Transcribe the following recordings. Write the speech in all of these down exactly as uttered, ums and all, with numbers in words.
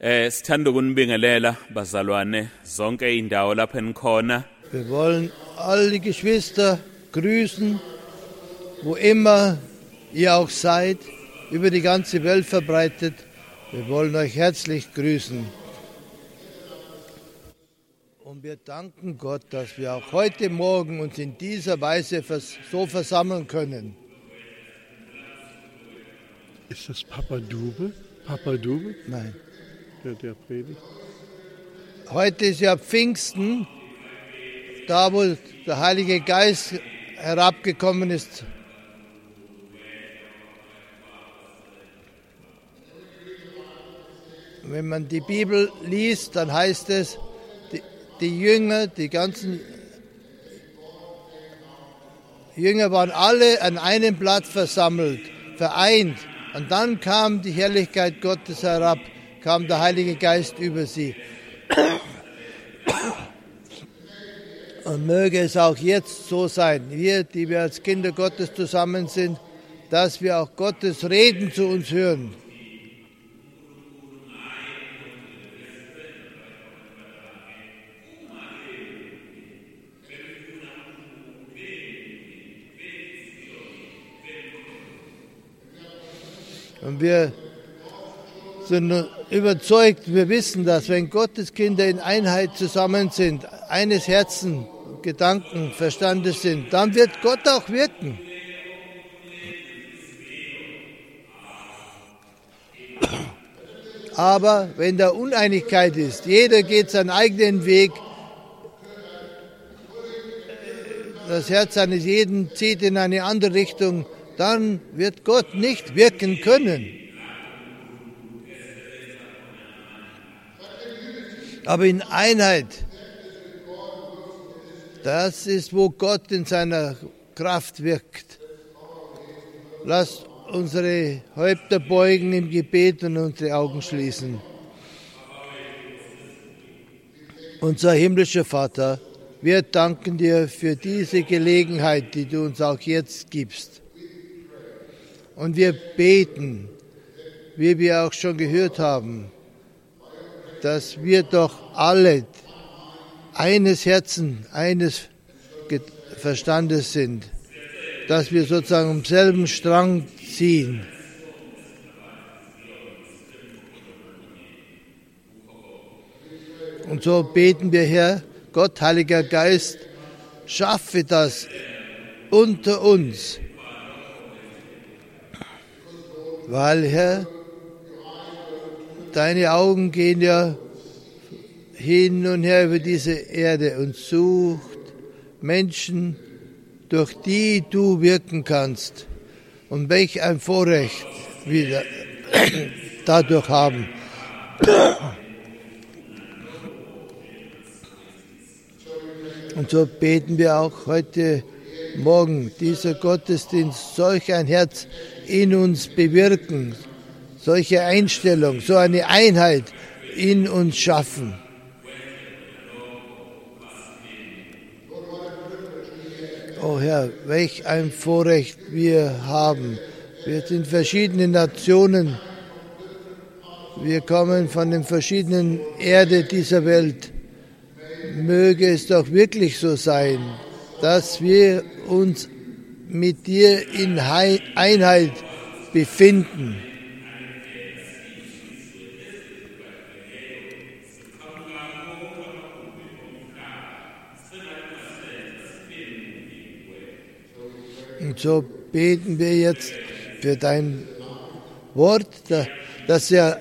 Eh sithanda ukunibingelela bazalwane zonke indawo lapha enikhona. Wir wollen alle die Geschwister grüßen, wo immer ihr auch seid, über die ganze Welt verbreitet. Wir wollen euch herzlich grüßen. Und wir danken Gott, dass wir auch heute Morgen uns in dieser Weise so versammeln können. Ist das Papa Dube? Papa Dube? Nein. Der, der predigt. Heute ist ja Pfingsten, da wo der Heilige Geist herabgekommen ist. Wenn man die Bibel liest, dann heißt es, die, die Jünger, die ganzen Jünger waren alle an einem Platz versammelt, vereint. Und dann kam die Herrlichkeit Gottes herab, kam der Heilige Geist über sie. Und möge es auch jetzt so sein, wir, die wir als Kinder Gottes zusammen sind, dass wir auch Gottes Reden zu uns hören. Und wir sind überzeugt, wir wissen das, wenn Gottes Kinder in Einheit zusammen sind, eines Herzens, Gedanken, Verstandes sind, dann wird Gott auch wirken. Aber wenn da Uneinigkeit ist, jeder geht seinen eigenen Weg, das Herz eines jeden zieht in eine andere Richtung, dann wird Gott nicht wirken können. Aber in Einheit, das ist, wo Gott in seiner Kraft wirkt. Lasst unsere Häupter beugen im Gebet und unsere Augen schließen. Unser himmlischer Vater, wir danken dir für diese Gelegenheit, die du uns auch jetzt gibst. Und wir beten, wie wir auch schon gehört haben, dass wir doch alle eines Herzens, eines Verstandes sind, dass wir sozusagen am selben Strang ziehen. Und so beten wir, Herr, Gott, Heiliger Geist, schaffe das unter uns. Weil, Herr, deine Augen gehen ja hin und her über diese Erde und sucht Menschen, durch die du wirken kannst. Und welch ein Vorrecht wir dadurch haben. Und so beten wir auch heute Morgen, dieser Gottesdienst, solch ein Herz in uns bewirken, solche Einstellung, so eine Einheit in uns schaffen. Oh Herr, welch ein Vorrecht wir haben. Wir sind verschiedene Nationen. Wir kommen von den verschiedenen Erde dieser Welt. Möge es doch wirklich so sein, dass wir uns mit dir in Einheit befinden. Und so beten wir jetzt für dein Wort, dass er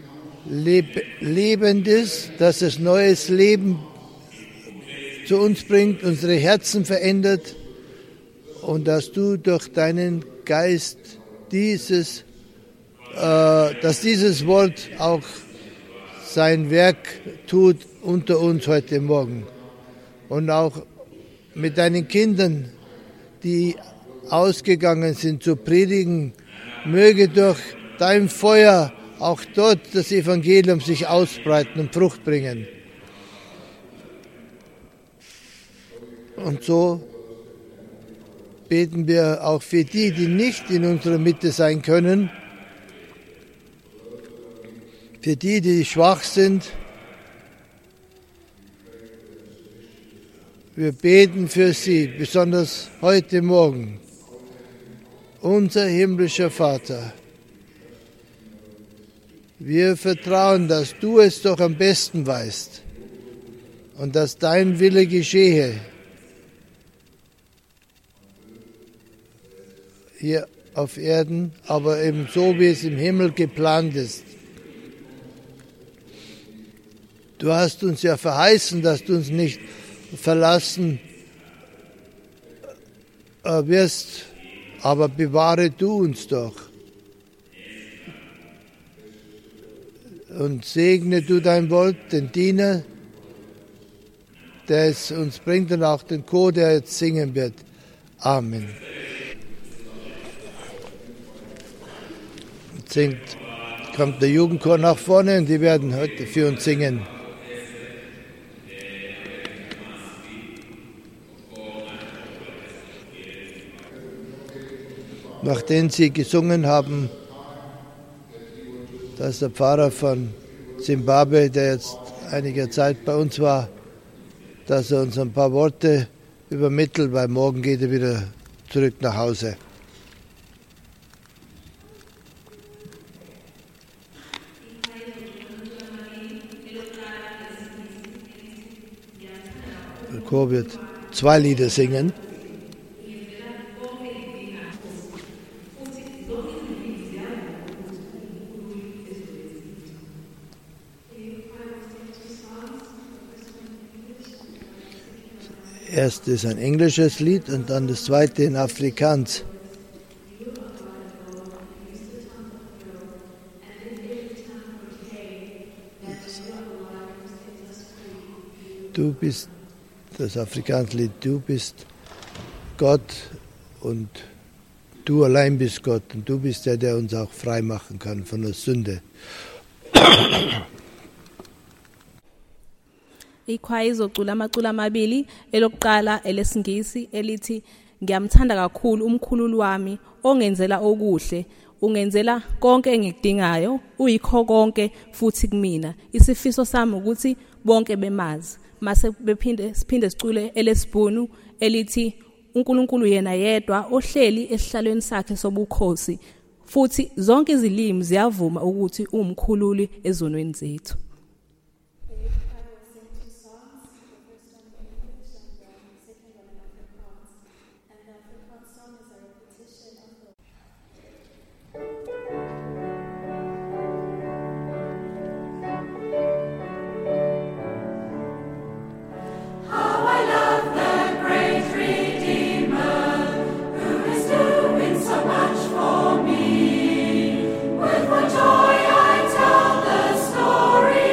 lebend ist, dass es neues Leben zu uns bringt, unsere Herzen verändert und dass du durch deinen Geist dieses, äh, dass dieses Wort auch sein Werk tut unter uns heute Morgen. Und auch mit deinen Kindern, die ausgegangen sind zu predigen, möge durch dein Feuer auch dort das Evangelium sich ausbreiten und Frucht bringen. Und so beten wir auch für die, die nicht in unserer Mitte sein können, Für die, die schwach sind, wir beten für sie, besonders heute Morgen. Unser himmlischer Vater, wir vertrauen, dass du es doch am besten weißt und dass dein Wille geschehe. Hier auf Erden, aber eben so, wie es im Himmel geplant ist. Du hast uns ja verheißen, dass du uns nicht verlassen wirst, aber bewahre du uns doch. Und segne du dein Wort, den Diener, der es uns bringt, und auch den Chor, der jetzt singen wird. Amen. Jetzt singt, kommt der Jugendchor nach vorne und die werden heute für uns singen. Nachdem sie gesungen haben, dass der Pfarrer von Zimbabwe, der jetzt einige Zeit bei uns war, dass er uns ein paar Worte übermittelt, weil morgen geht er wieder zurück nach Hause. Der Chor wird zwei Lieder singen. Erst ist ein englisches Lied und dann das zweite in Afrikaans. Du bist, das Afrikaans-Lied, du bist Gott und du allein bist Gott und du bist der, der uns auch frei machen kann von der Sünde. Ikhwaya izocula amacula amabili, elokuqala elesingisi elithi ngiyamthanda kakhulu umkhululi wami ongenzela okuhle, ungenzela konke engikudingayo, uyikho konke futhi kumina. Isifiso sami ukuthi bonke bemazi. Mase bephinde siphinde sicule elesibhunu elithi uNkulunkulu yena yedwa ohleli esihlalweni sakhe sobukhosi, futhi zonke izilimi ziyavuma ukuthi umkhululi ezonweni zethu. Joy I tell the story.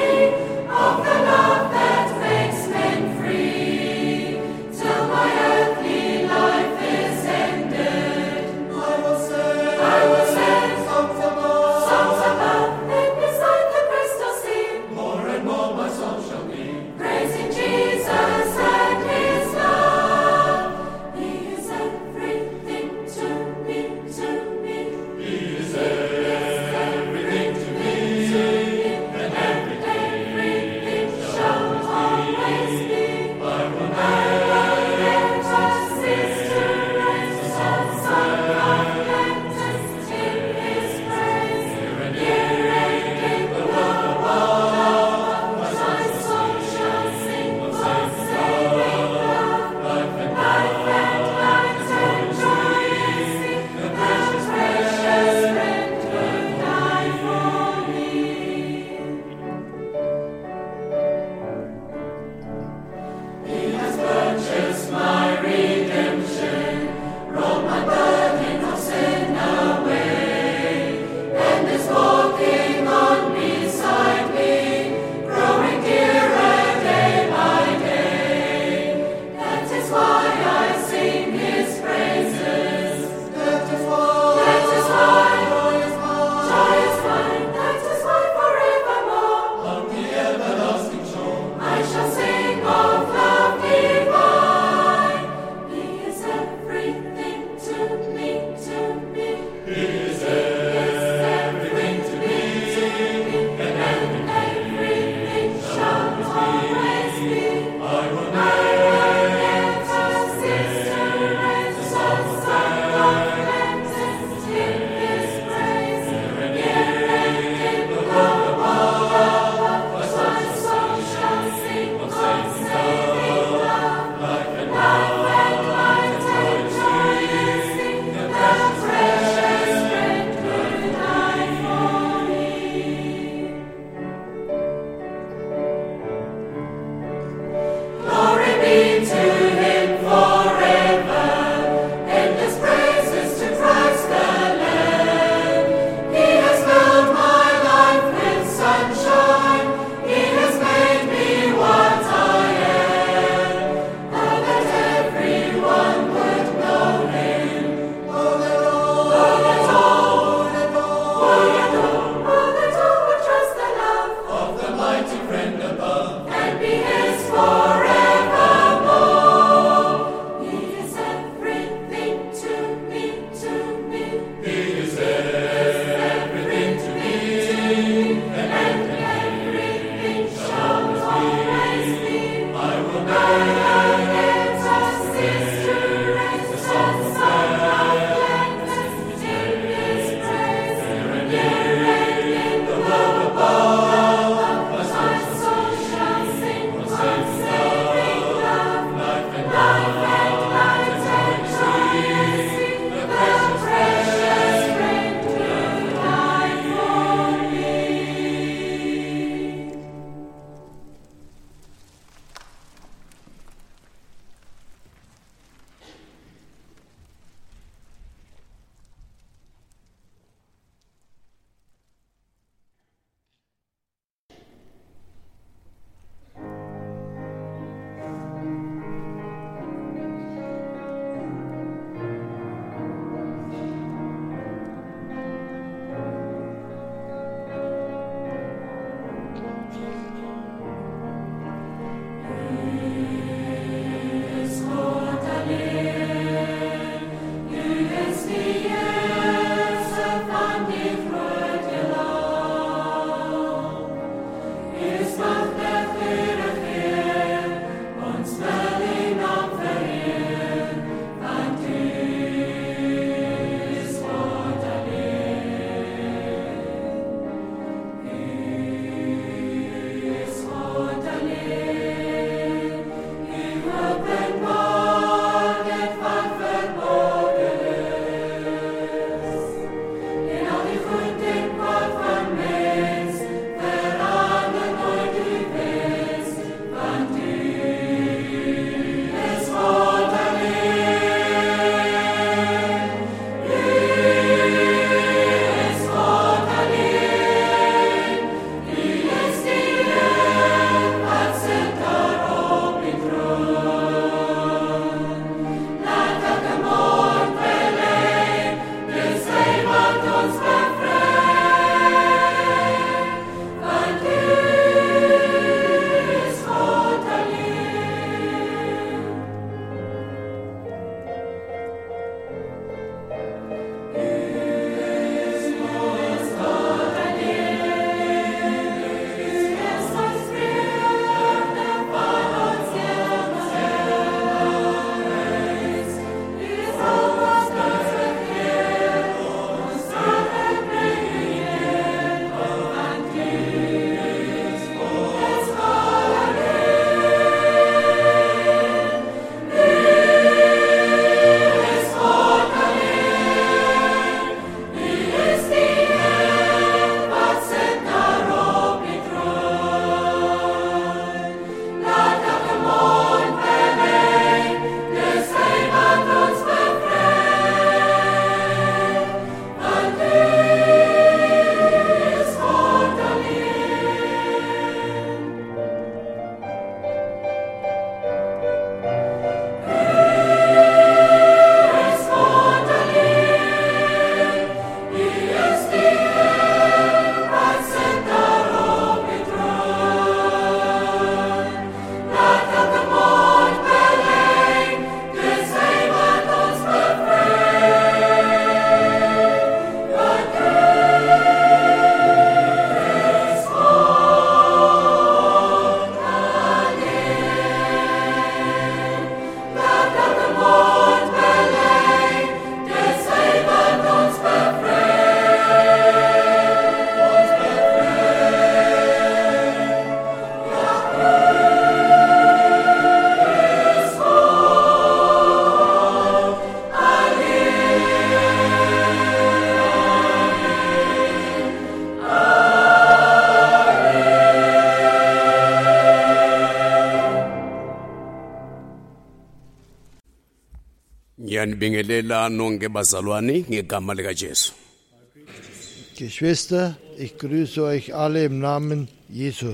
Ngiyanibingelela nonke bazalwane ngegama lika Jesu. Geschwister, ich grüße euch alle im Namen Jesu.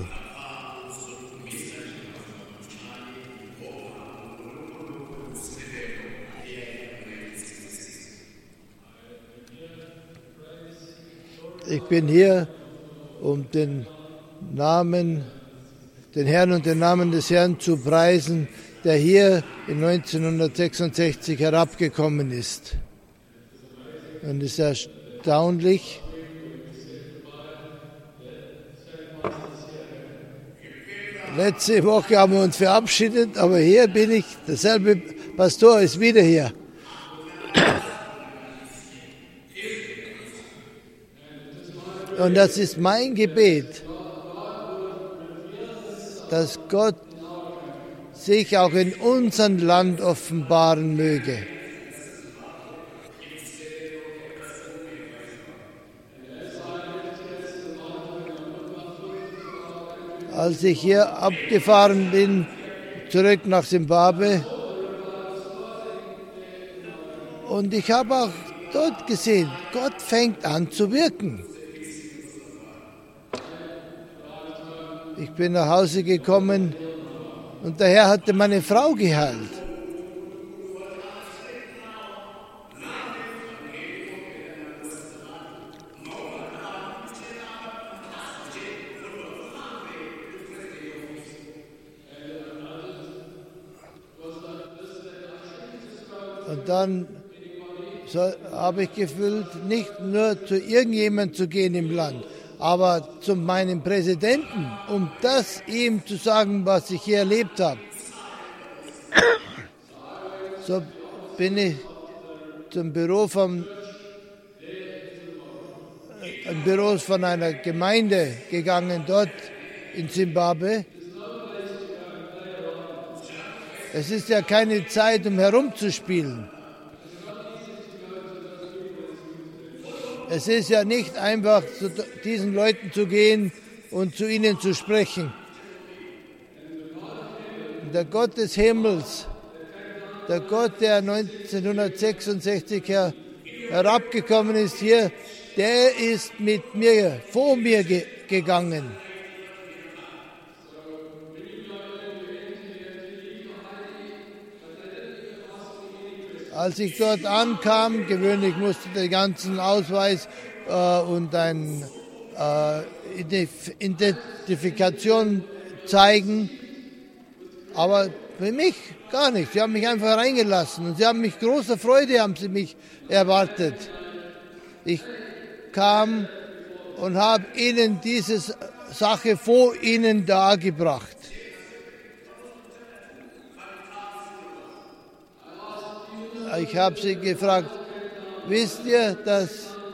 Ich bin hier, um den Namen, den Herrn und den Namen des Herrn zu preisen, der hier in neunzehnhundertsechsundsechzig herabgekommen ist. Und es ist erstaunlich, letzte Woche haben wir uns verabschiedet, aber hier bin ich, derselbe Pastor ist wieder hier. Und das ist mein Gebet, dass Gott sich auch in unserem Land offenbaren möge. Als ich hier abgefahren bin, zurück nach Simbabwe, und ich habe auch dort gesehen, Gott fängt an zu wirken. Ich bin nach Hause gekommen und der Herr hatte meine Frau geheilt. Und dann so habe ich gefühlt, nicht nur zu irgendjemandem zu gehen im Land, aber zu meinem Präsidenten, um das ihm zu sagen, was ich hier erlebt habe. So bin ich zum Büro von, äh, ein Büro von einer Gemeinde gegangen, dort in Simbabwe. Es ist ja keine Zeit, um herumzuspielen. Es ist ja nicht einfach, zu diesen Leuten zu gehen und zu ihnen zu sprechen. Der Gott des Himmels, der Gott, der neunzehnhundertsechsundsechzig her, herabgekommen ist hier, der ist mit mir, vor mir ge- gegangen. Als ich dort ankam, gewöhnlich musste ich den ganzen Ausweis äh, und eine äh, Identifikation zeigen, aber für mich gar nicht. Sie haben mich einfach reingelassen und sie haben mich großer Freude, haben sie mich erwartet. Ich kam und habe ihnen diese Sache vor ihnen dargebracht. Ich habe sie gefragt, wisst ihr, dass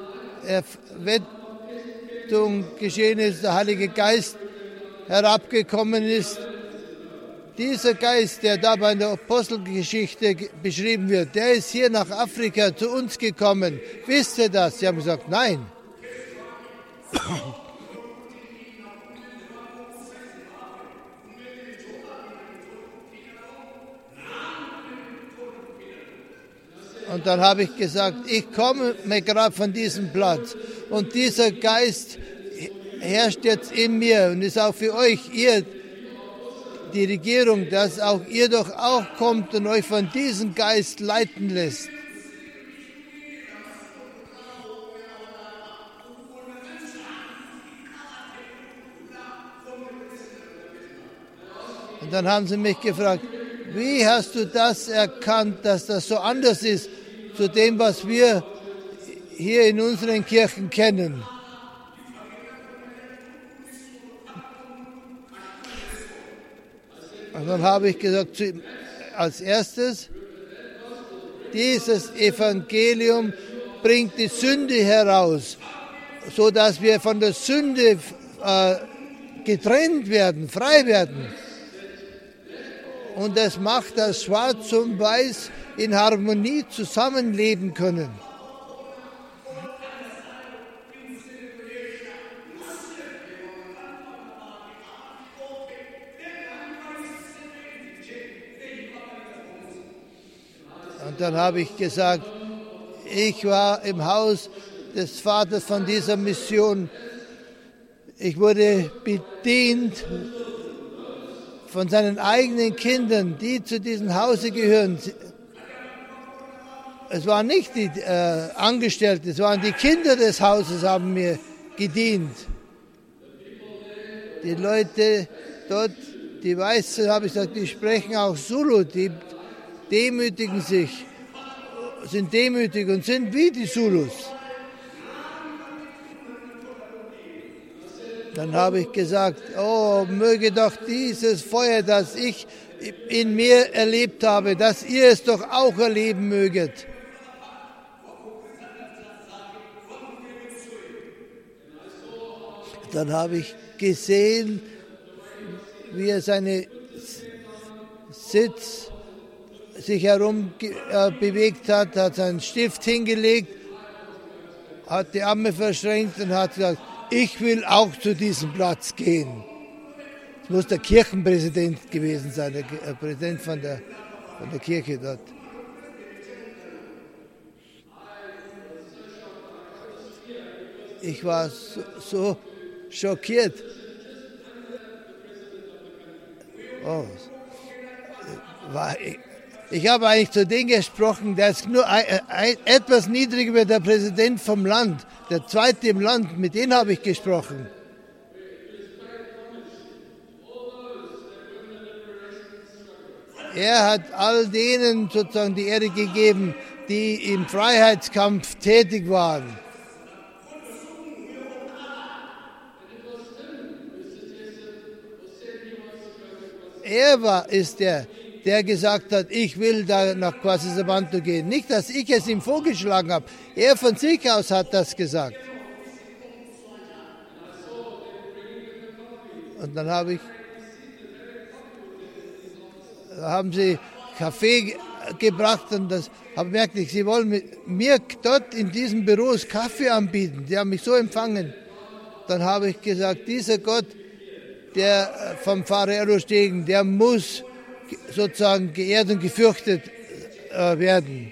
Erwettung geschehen ist, der Heilige Geist herabgekommen ist? Dieser Geist, der da bei der Apostelgeschichte beschrieben wird, der ist hier nach Afrika zu uns gekommen. Wisst ihr das? Sie haben gesagt, nein. Und dann habe ich gesagt, ich komme mir gerade von diesem Platz und dieser Geist herrscht jetzt in mir und ist auch für euch, ihr, die Regierung, dass auch ihr doch auch kommt und euch von diesem Geist leiten lässt. Und dann haben sie mich gefragt, wie hast du das erkannt, dass das so anders ist zu dem, was wir hier in unseren Kirchen kennen? Und dann habe ich gesagt, als erstes, dieses Evangelium bringt die Sünde heraus, so dass wir von der Sünde äh, getrennt werden, frei werden. Und das macht, dass Schwarz und Weiß in Harmonie zusammenleben können. Und dann habe ich gesagt, ich war im Haus des Vaters von dieser Mission. Ich wurde bedient von seinen eigenen Kindern, die zu diesem Hause gehören. Es waren nicht die äh, Angestellten, es waren die Kinder des Hauses, haben mir gedient. Die Leute dort, die Weißen, habe ich gesagt, die sprechen auch Zulu, die demütigen sich, sind demütig und sind wie die Zulus. Dann habe ich gesagt, oh, möge doch dieses Feuer, das ich in mir erlebt habe, dass ihr es doch auch erleben möget. Dann habe ich gesehen, wie er seine Sitz sich herum äh, bewegt hat, hat seinen Stift hingelegt, hat die Arme verschränkt und hat gesagt, ich will auch zu diesem Platz gehen. Es muss der Kirchenpräsident gewesen sein, der äh, Präsident von der, von der Kirche dort. Ich war so, so schockiert. Oh. War, ich, ich habe eigentlich zu denen gesprochen, der ist nur ein, ein, etwas niedriger wie der Präsident vom Land, der zweite im Land, mit denen habe ich gesprochen. Er hat all denen sozusagen die Ehre gegeben, die im Freiheitskampf tätig waren. Er war, ist der, der gesagt hat, ich will da nach Kwasisabantu gehen. Nicht, dass ich es ihm vorgeschlagen habe. Er von sich aus hat das gesagt. Und dann habe ich, haben sie Kaffee gebracht und das habe merkt ich, sie wollen mit mir dort in diesen Büros Kaffee anbieten. Die haben mich so empfangen. Dann habe ich gesagt, dieser Gott, der vom Pharao Stegen, der muss sozusagen geehrt und gefürchtet äh, werden.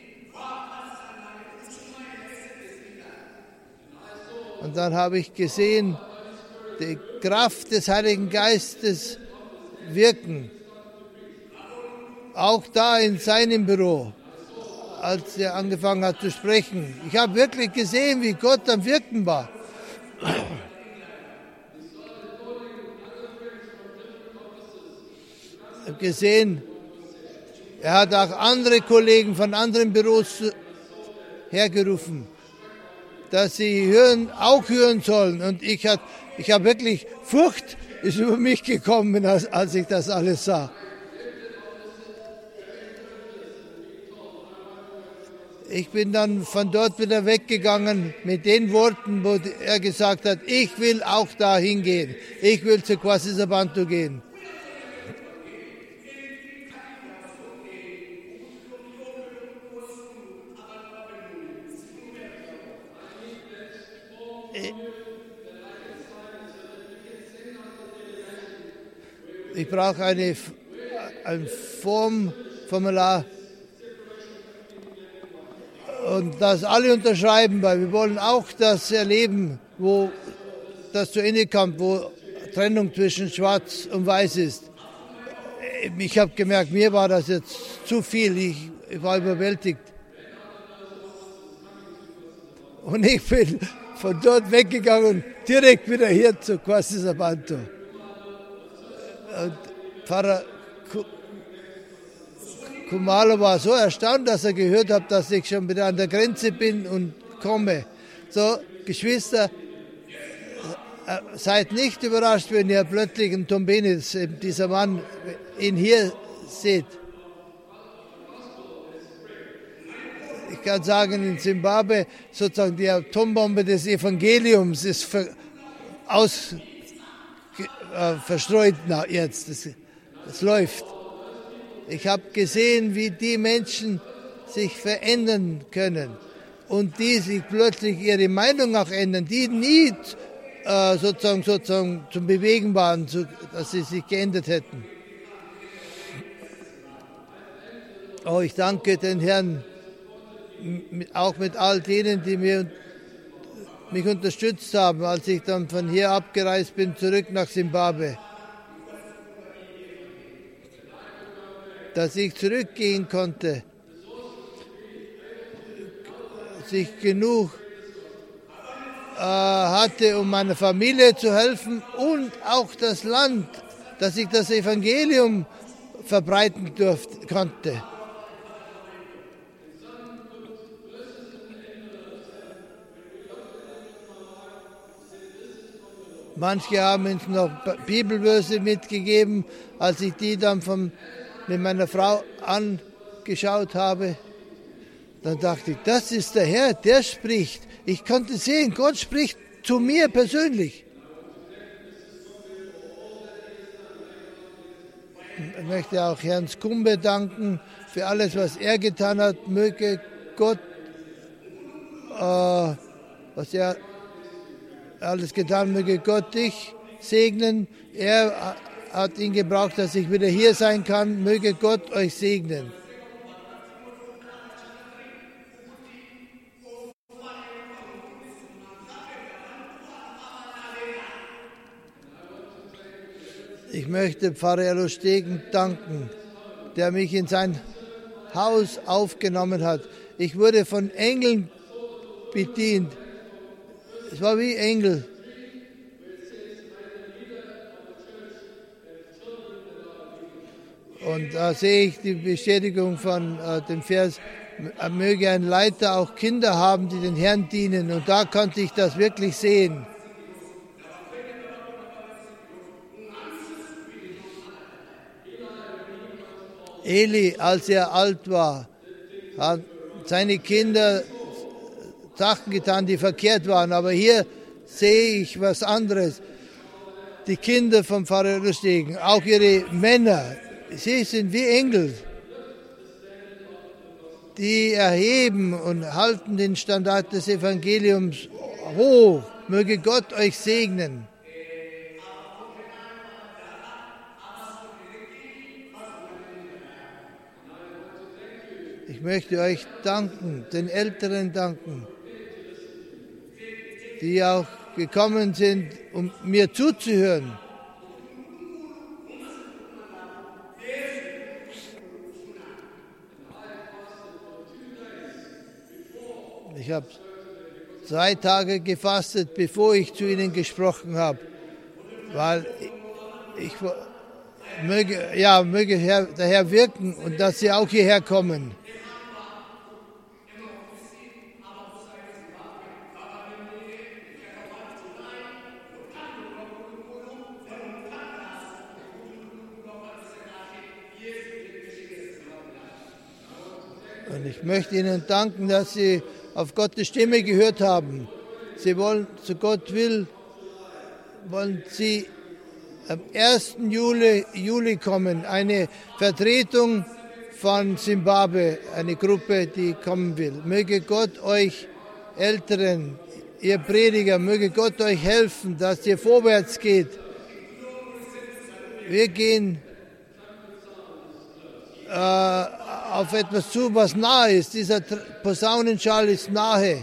Und dann habe ich gesehen, die Kraft des Heiligen Geistes wirken. Auch da in seinem Büro, als er angefangen hat zu sprechen. Ich habe wirklich gesehen, wie Gott am Wirken war. Ich habe gesehen, er hat auch andere Kollegen von anderen Büros hergerufen, dass sie hören, auch hören sollen. Und ich habe ich hab wirklich, Furcht ist über mich gekommen, als, als ich das alles sah. Ich bin dann von dort wieder weggegangen mit den Worten, wo er gesagt hat, ich will auch da hingehen. Ich will zu Kwasisabantu gehen. Ich brauche eine, ein Formformular und das alle unterschreiben, weil wir wollen auch das erleben, wo das zu Ende kommt, wo Trennung zwischen Schwarz und Weiß ist. Ich habe gemerkt, mir war das jetzt zu viel, ich, ich war überwältigt. Und ich bin von dort weggegangen und direkt wieder hier zu Kwasisabantu. Und Pfarrer Kumalo war so erstaunt, dass er gehört hat, dass ich schon wieder an der Grenze bin und komme. So, Geschwister, seid nicht überrascht, wenn ihr plötzlich einen Tombenis, dieser Mann, ihn hier seht. Ich kann sagen, in Zimbabwe sozusagen die Atombombe des Evangeliums ist ver, aus, äh, verstreut jetzt. Das, das läuft. Ich habe gesehen, wie die Menschen sich verändern können und die sich plötzlich ihre Meinung auch ändern, die nie äh, sozusagen, sozusagen zum Bewegen waren, zu, dass sie sich geändert hätten. Oh, ich danke den Herrn auch mit all denen, die mir, mich unterstützt haben, als ich dann von hier abgereist bin, zurück nach Simbabwe. Dass ich zurückgehen konnte, dass ich genug äh, hatte, um meiner Familie zu helfen und auch das Land, dass ich das Evangelium verbreiten durfte, konnte. Manche haben uns noch Bibelverse mitgegeben, als ich die dann vom, mit meiner Frau angeschaut habe. Dann dachte ich, das ist der Herr, der spricht. Ich konnte sehen, Gott spricht zu mir persönlich. Ich möchte auch Herrn Skumbe danken für alles, was er getan hat. Möge Gott, äh, was er alles getan, möge Gott dich segnen. Er hat ihn gebraucht, dass ich wieder hier sein kann. Möge Gott euch segnen. Ich möchte Pfarrer Erlo Stegen danken, der mich in sein Haus aufgenommen hat. Ich wurde von Engeln bedient. Es war wie Engel. Und da sehe ich die Bestätigung von äh, dem Vers, möge ein Leiter auch Kinder haben, die den Herrn dienen. Und da konnte ich das wirklich sehen. Eli, als er alt war, hat seine Kinder Sachen getan, die verkehrt waren. Aber hier sehe ich was anderes. Die Kinder vom Pfarrer Stegen, auch ihre Männer, sie sind wie Engel. Die erheben und halten den Standard des Evangeliums hoch. Möge Gott euch segnen. Ich möchte euch danken, den Älteren danken, die auch gekommen sind, um mir zuzuhören. Ich habe zwei Tage gefastet, bevor ich zu ihnen gesprochen habe, weil ich, ich möge, ja, möge Herr, der Herr wirken und dass sie auch hierher kommen. Und ich möchte Ihnen danken, dass Sie auf Gottes Stimme gehört haben. Sie wollen, so Gott will, wollen Sie am ersten Juli, Juli kommen, eine Vertretung von Simbabwe, eine Gruppe, die kommen will. Möge Gott euch Älteren, ihr Prediger, möge Gott euch helfen, dass ihr vorwärts geht. Wir gehen äh, auf etwas zu, was nahe ist. Dieser Posaunenschall ist nahe.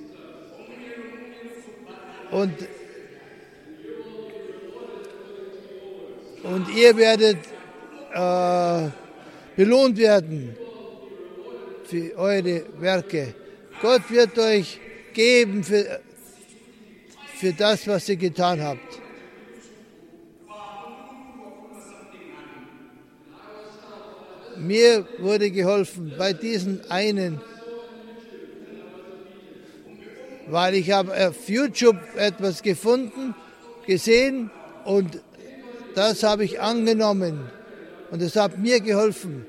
Und, und ihr werdet äh, belohnt werden für eure Werke. Gott wird euch geben für, für das, was ihr getan habt. Mir wurde geholfen bei diesen einen, weil ich habe auf YouTube etwas gefunden, gesehen und das habe ich angenommen und es hat mir geholfen.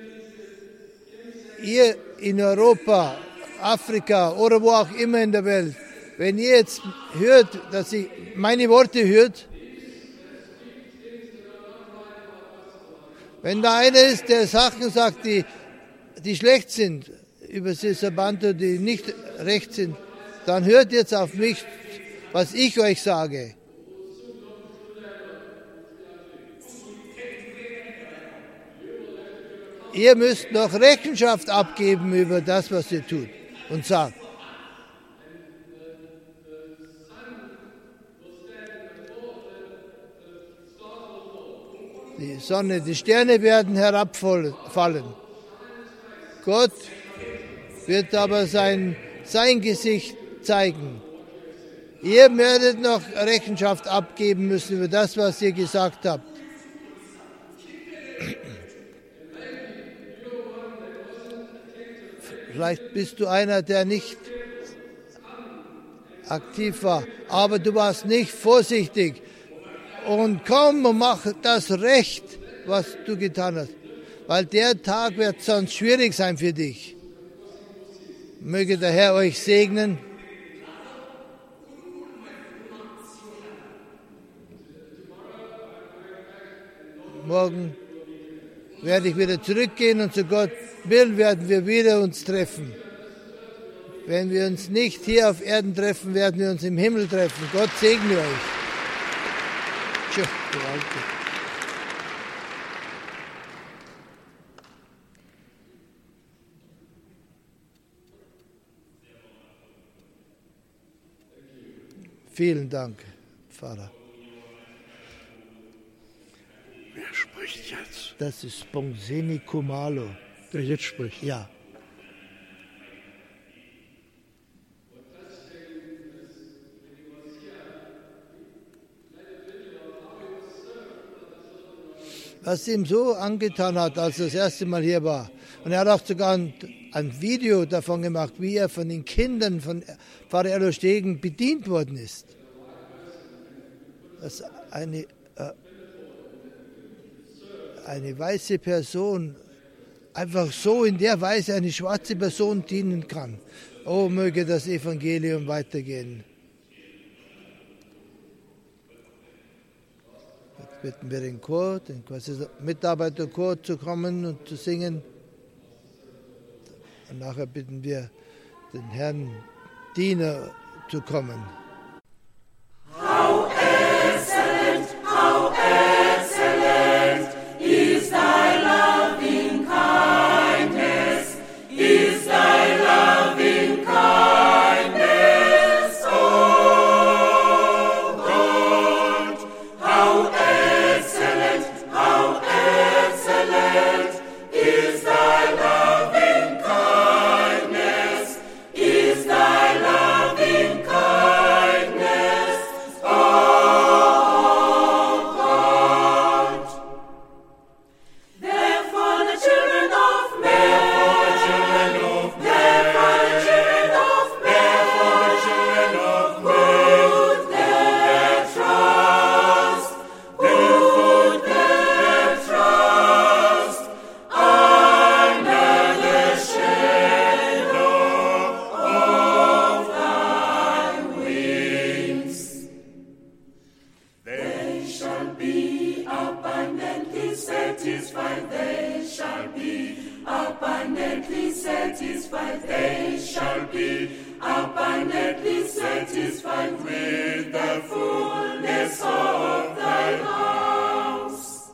Ihr in Europa, Afrika oder wo auch immer in der Welt, wenn ihr jetzt hört, dass ihr meine Worte hört, wenn da einer ist, der Sachen sagt, die, die schlecht sind, über Sesabanto, die nicht recht sind, dann hört jetzt auf mich, was ich euch sage. Ihr müsst noch Rechenschaft abgeben über das, was ihr tut und sagt. Die Sonne, die Sterne werden herabfallen. Gott wird aber sein, sein Gesicht zeigen. Ihr werdet noch Rechenschaft abgeben müssen über das, was ihr gesagt habt. Vielleicht bist du einer, der nicht aktiv war, aber du warst nicht vorsichtig. Und komm und mach das Recht, was du getan hast. Weil der Tag wird sonst schwierig sein für dich. Möge der Herr euch segnen. Morgen werde ich wieder zurückgehen und zu Gott will, werden wir wieder uns treffen. Wenn wir uns nicht hier auf Erden treffen, werden wir uns im Himmel treffen. Gott segne euch. Tschüss, gewaltig. Vielen Dank, Pfarrer. Wer spricht jetzt? Das ist Sponseni Kumalo. Der jetzt spricht? Ja. Was ihm so angetan hat, als er das erste Mal hier war. Und er hat auch sogar ein, ein Video davon gemacht, wie er von den Kindern von Pfarrer Erlo Stegen bedient worden ist. Dass eine, äh, eine weiße Person einfach so in der Weise eine schwarze Person dienen kann. Oh, möge das Evangelium weitergehen. Jetzt bitten wir den Chor, den Mitarbeiterchor zu kommen und zu singen. Und nachher bitten wir den Herrn Diener zu kommen. How excellent, how excellent is thy loving kindness, is thy loving kindness, O God. How excellent, how excellent is thy loving kindness, is thy loving kindness, O God. Therefore the children of men, therefore the children of men, put their trust, put their trust under the shadow of thy wings. They shall be abundantly satisfied, they shall be abundantly satisfied, they shall be abundantly satisfied with the fullness of thy house.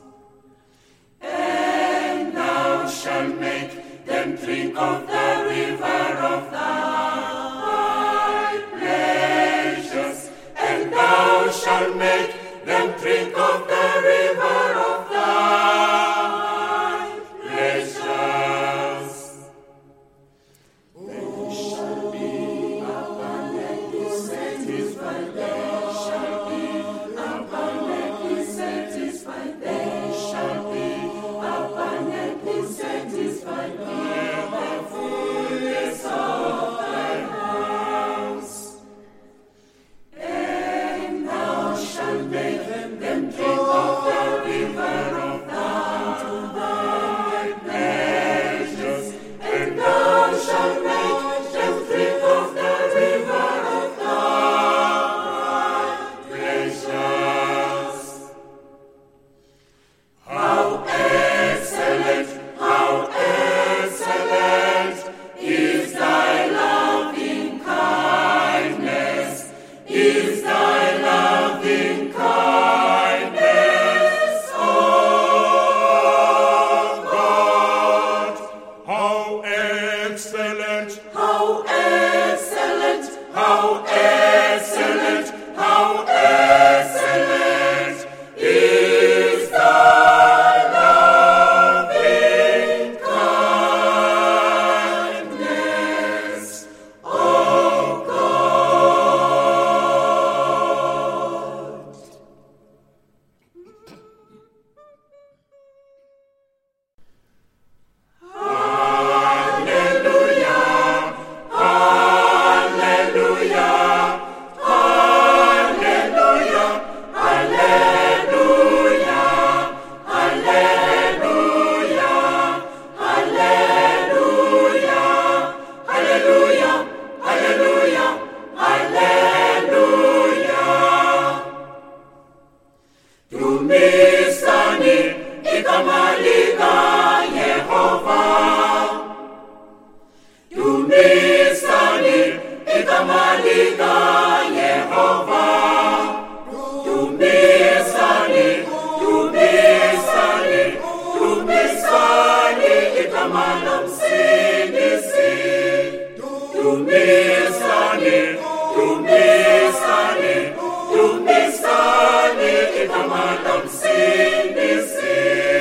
And thou shalt make them drink of the river of thy pleasures, and thou shalt make them drink of the river of thy pleasures. They shall be abundantly satisfied, they shall be abundantly satisfied, they shall be abundantly satisfied with the fullness igama lika Yehova. Dumisani igama lika Yehova. Dumisani, dumisani, dumisani igama lomsindisi. Dumisani, dumisani, dumisani igama lomsindisi.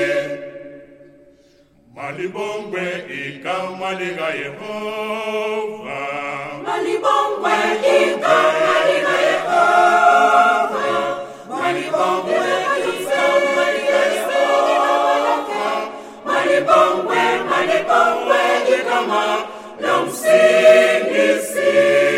Malibongwe igama lika Yehova. Malibongwe igama lika Yehova. Malibongwe igama lika Yehova. Malibongwe, malibongwe igama lomsindisi.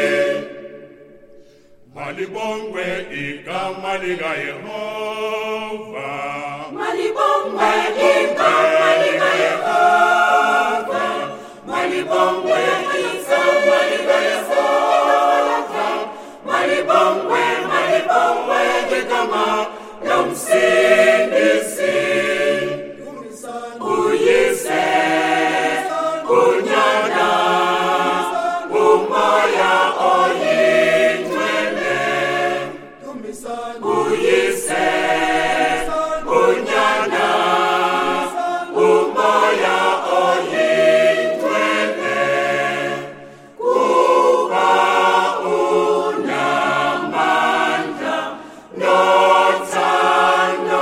Malibongwe igama lika Yehova. Malibongwe igama lika Yehova. Malibongwe igama lika Yehova. Malibongwe, malibongwe igama lomsindisi. Uyise, unyana, umoya oyingcwele. Uyise, unyana, umoya oyingcwele. Kuba unamandla nothando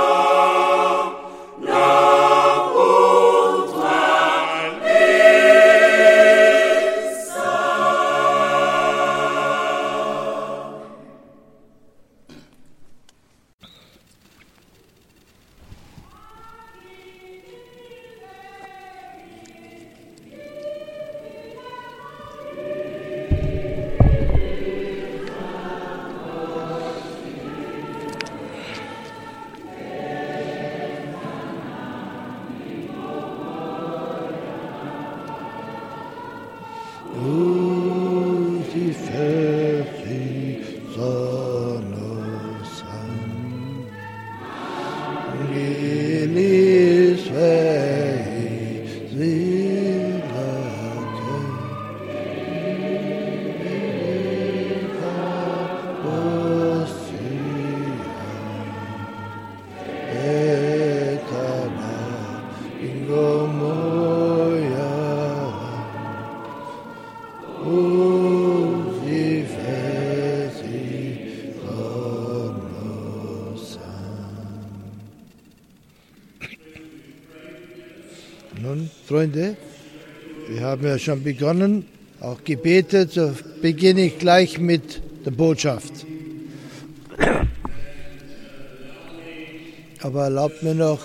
Nun, Freunde, wir haben ja schon begonnen, auch gebetet, so beginne ich gleich mit der Botschaft. Aber erlaubt mir noch,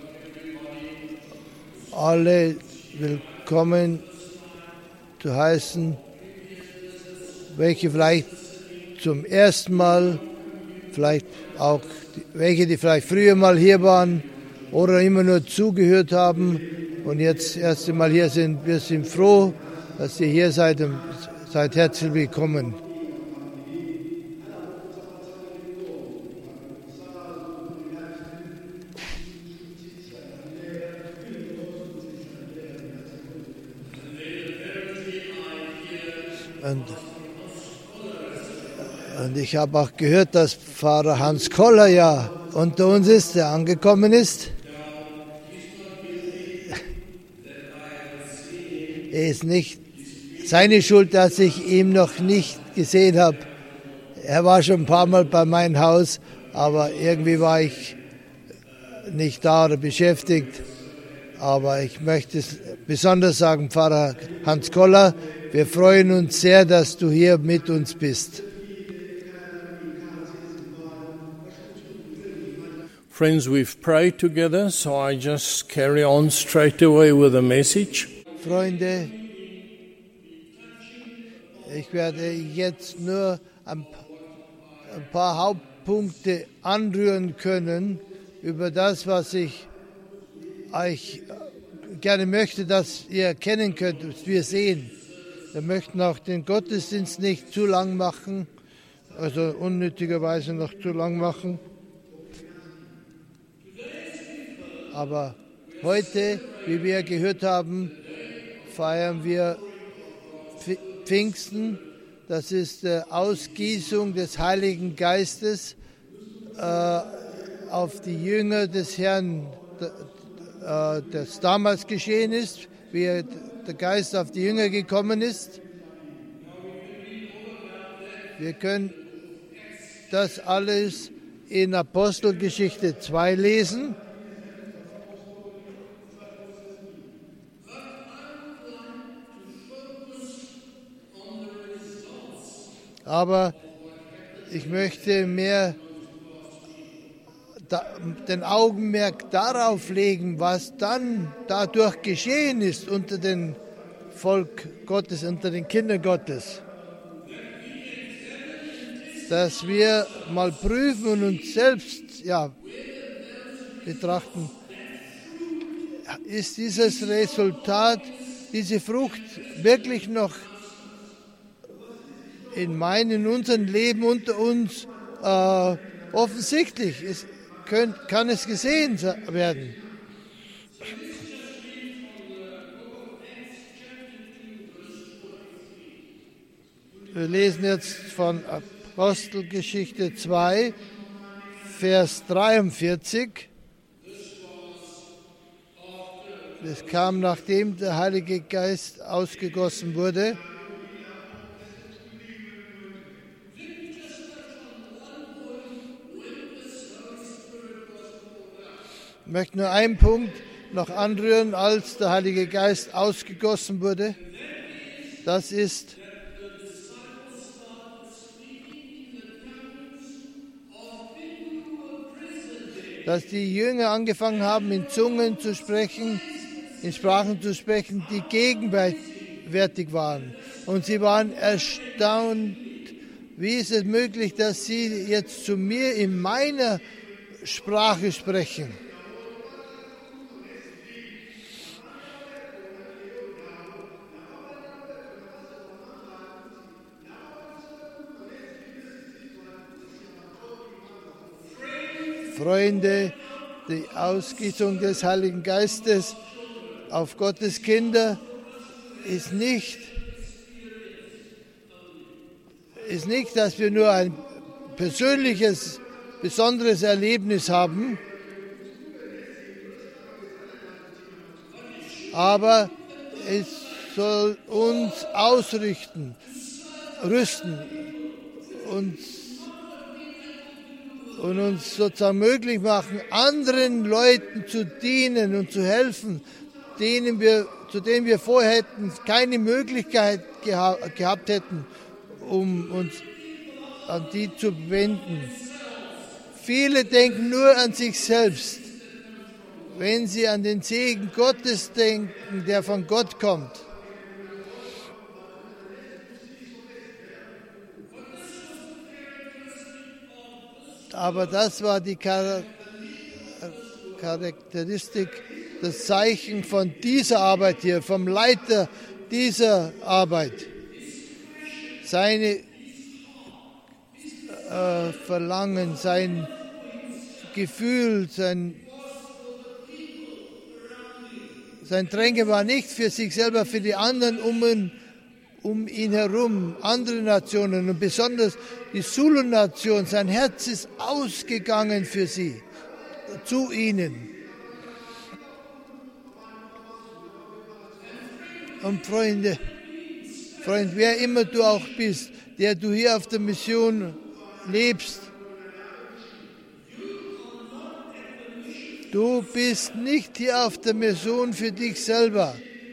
alle willkommen zu heißen, welche vielleicht zum ersten Mal, vielleicht auch welche, die vielleicht früher mal hier waren oder immer nur zugehört haben und jetzt das erste Mal hier sind. Wir sind froh, dass ihr hier seid und seid herzlich willkommen. Und, und ich habe auch gehört, dass Pfarrer Hans Koller ja unter uns ist, der angekommen ist. Es ist nicht seine Schuld, dass ich ihn noch nicht gesehen habe. Er war schon ein paar Mal bei meinem Haus, aber irgendwie war ich nicht da oder beschäftigt. Aber ich möchte es besonders sagen, Pfarrer Hans Koller, wir freuen uns sehr, dass du hier mit uns bist. Friends, we've prayed together, so I just carry on straight away with the message. Freunde, ich werde jetzt nur ein paar Hauptpunkte anrühren können über das, was ich euch gerne möchte, dass ihr erkennen könnt, was wir sehen. Wir möchten auch den Gottesdienst nicht zu lang machen, also unnötigerweise noch zu lang machen. Aber Heute, wie wir gehört haben, feiern wir Pfingsten. Das ist die Ausgießung des Heiligen Geistes äh, auf die Jünger des Herrn, äh, das damals geschehen ist, wie der Geist auf die Jünger gekommen ist. Wir können das alles in Apostelgeschichte zwei lesen. Aber ich möchte mehr da, den Augenmerk darauf legen, was dann dadurch geschehen ist unter dem Volk Gottes, unter den Kindern Gottes. Dass wir mal prüfen und uns selbst ja, betrachten, ist dieses Resultat, diese Frucht wirklich noch in meinem, in unserem Leben unter uns äh, offensichtlich? Es könnt, kann es gesehen werden? Wir lesen jetzt von Apostelgeschichte zwei, Vers dreiundvierzig. Es kam, nachdem der Heilige Geist ausgegossen wurde. Ich möchte nur einen Punkt noch anrühren, als der Heilige Geist ausgegossen wurde. Das ist, dass die Jünger angefangen haben, in Zungen zu sprechen, in Sprachen zu sprechen, die gegenwärtig waren. Und sie waren erstaunt, wie ist es möglich, dass sie jetzt zu mir in meiner Sprache sprechen. Freunde, die Ausgießung des Heiligen Geistes auf Gottes Kinder ist nicht, ist nicht, dass wir nur ein persönliches, besonderes Erlebnis haben, aber es soll uns ausrichten, rüsten, uns und uns sozusagen möglich machen, anderen Leuten zu dienen und zu helfen, denen wir, zu denen wir vorher hätten, keine Möglichkeit geha- gehabt hätten, um uns an die zu wenden. Viele denken nur an sich selbst, wenn sie an den Segen Gottes denken, der von Gott kommt. Aber das war die Charakteristik, das Zeichen von dieser Arbeit hier, vom Leiter dieser Arbeit. Seine äh, Verlangen, sein Gefühl, sein, sein Drängen war nicht für sich selber, für die anderen um ihn, um ihn herum, andere Nationen und besonders die Zulu-Nation. Sein Herz ist ausgegangen für sie, zu ihnen. Und Freunde, Freund, wer immer du auch bist, der du hier auf der Mission lebst, du bist nicht hier auf der Mission für dich selber.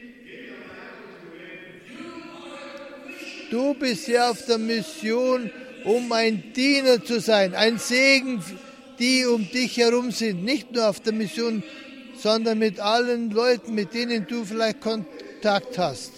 Du bist hier auf der Mission, um ein Diener zu sein, ein Segen, die um dich herum sind. Nicht nur auf der Mission, sondern mit allen Leuten, mit denen du vielleicht Kontakt hast.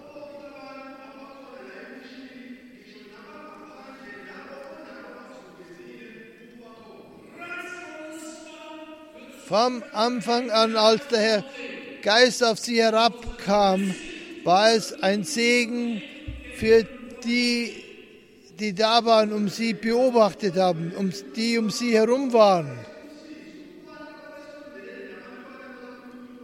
Vom Anfang an, als der Herr Geist auf sie herabkam, war es ein Segen für die, die da waren, um sie beobachtet haben, um die um sie herum waren.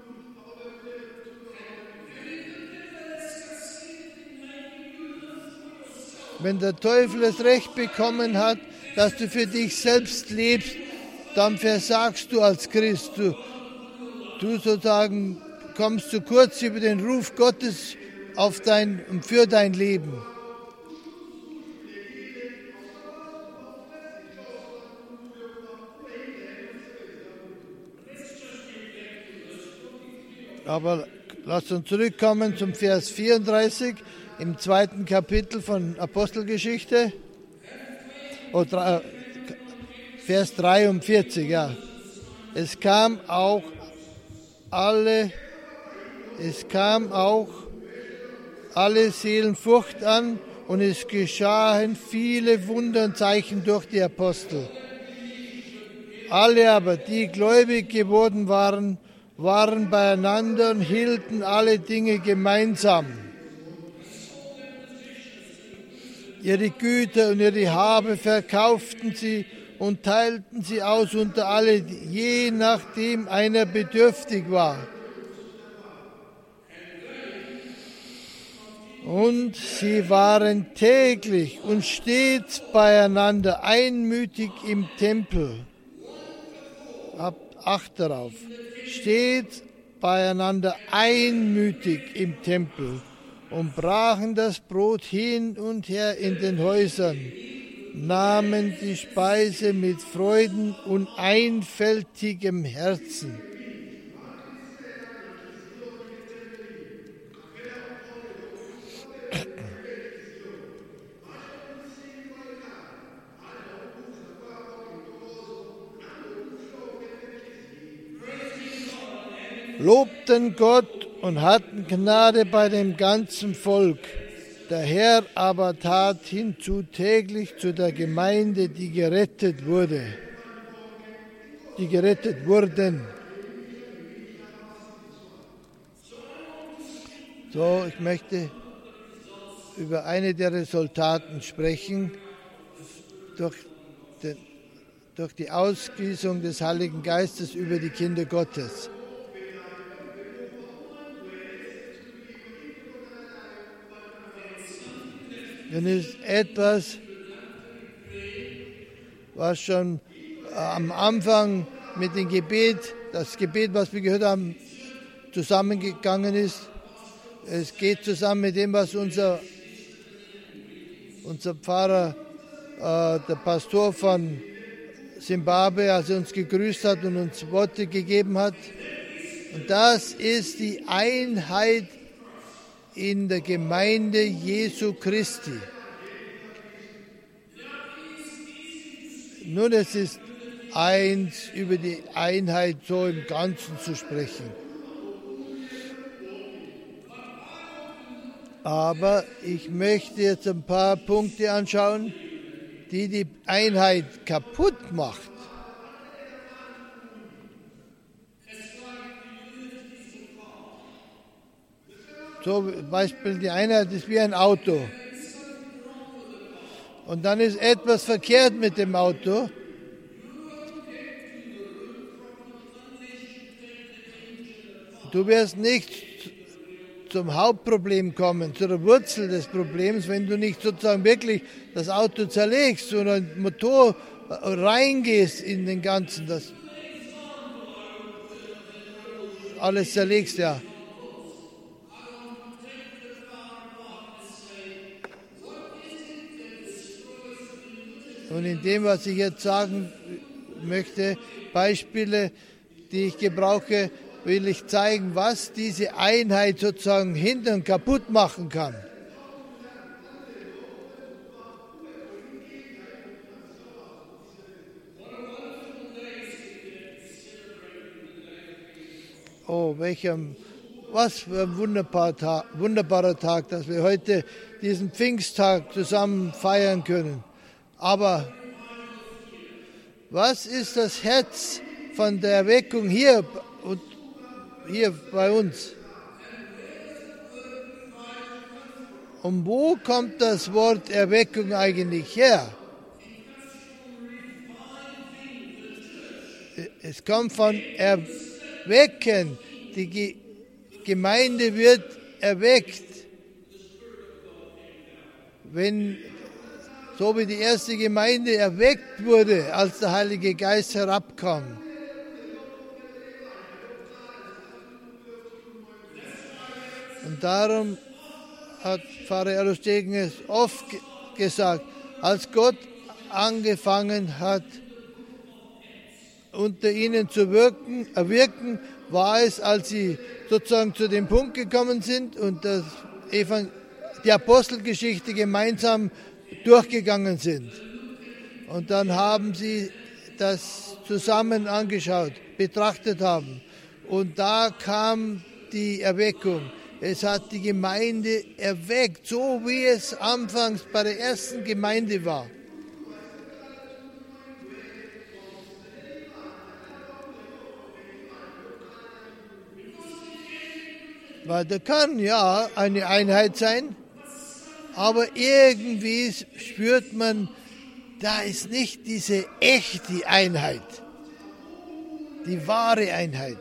Wenn der Teufel das Recht bekommen hat, dass du für dich selbst lebst, dann versagst du als Christ. Du, du sozusagen kommst zu kurz über den Ruf Gottes auf dein, für dein Leben. Aber lasst uns zurückkommen zum Vers vierunddreißig im zweiten Kapitel von Apostelgeschichte. Oh, drei, Vers dreiundvierzig, ja. Es kam auch alle, es kam auch alle Seelen Furcht an und es geschahen viele Wunder und Zeichen durch die Apostel. Alle aber, die gläubig geworden waren, waren beieinander und hielten alle Dinge gemeinsam. Ihre Güter und ihre Habe verkauften sie und teilten sie aus unter alle, je nachdem einer bedürftig war. Und sie waren täglich und stets beieinander, einmütig im Tempel. Habt Acht darauf. Stets beieinander, einmütig im Tempel und brachen das Brot hin und her in den Häusern, nahmen die Speise mit Freuden und einfältigem Herzen. Lobten Gott und hatten Gnade bei dem ganzen Volk. Der Herr aber tat hinzu täglich zu der Gemeinde, die gerettet wurde, die gerettet wurden. So, ich möchte über eine der Resultaten sprechen, durch, den, durch die Ausgießung des Heiligen Geistes über die Kinder Gottes. Dann ist etwas, was schon am Anfang mit dem Gebet, das Gebet, was wir gehört haben, zusammengegangen ist. Es geht zusammen mit dem, was unser, unser Pfarrer, äh, der Pastor von Zimbabwe, als er uns gegrüßt hat und uns Worte gegeben hat. Und das ist die Einheit in der Gemeinde Jesu Christi. Nun, es ist eins, über die Einheit so im Ganzen zu sprechen. Aber ich möchte jetzt ein paar Punkte anschauen, die die Einheit kaputt macht. So, zum Beispiel die Einheit ist wie ein Auto. Und dann ist etwas verkehrt mit dem Auto. Du wirst nicht zum Hauptproblem kommen, zur Wurzel des Problems, wenn du nicht sozusagen wirklich das Auto zerlegst und ein Motor reingehst in den Ganzen, das alles zerlegst, ja. Und in dem, was ich jetzt sagen möchte, Beispiele, die ich gebrauche, will ich zeigen, was diese Einheit sozusagen hindern und kaputt machen kann. Oh, welcher, was für ein wunderbarer Tag, wunderbarer Tag, dass wir heute diesen Pfingsttag zusammen feiern können. Aber was ist das Herz von der Erweckung hier und hier bei uns? Und wo kommt das Wort Erweckung eigentlich her? Es kommt von Erwecken. Die Gemeinde wird erweckt. Wenn so wie die erste Gemeinde erweckt wurde, als der Heilige Geist herabkam. Und darum hat Pfarrer Erlostegen es oft gesagt, als Gott angefangen hat, unter ihnen zu wirken, erwirken, war es, als sie sozusagen zu dem Punkt gekommen sind und das Evangel- die Apostelgeschichte gemeinsam durchgegangen sind. Und dann haben sie das zusammen angeschaut, betrachtet haben. Und da kam die Erweckung. Es hat die Gemeinde erweckt, so wie es anfangs bei der ersten Gemeinde war. Weil da kann ja eine Einheit sein, aber irgendwie spürt man, da ist nicht diese echte Einheit, die wahre Einheit.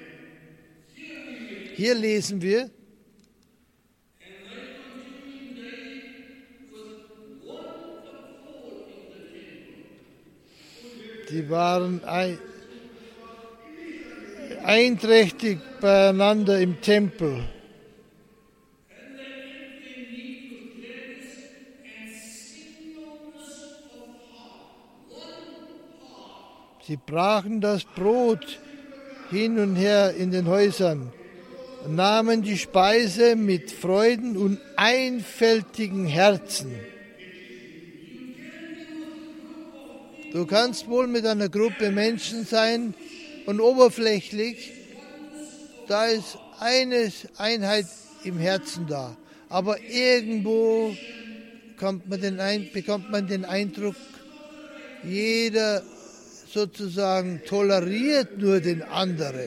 Hier lesen wir, die waren ein, einträchtig beieinander im Tempel. Sie brachen das Brot hin und her in den Häusern, nahmen die Speise mit Freuden und einfältigen Herzen. Du kannst wohl mit einer Gruppe Menschen sein und oberflächlich, da ist eine Einheit im Herzen da. Aber irgendwo kommt man den Ein- bekommt man den Eindruck, jeder sozusagen toleriert nur den anderen.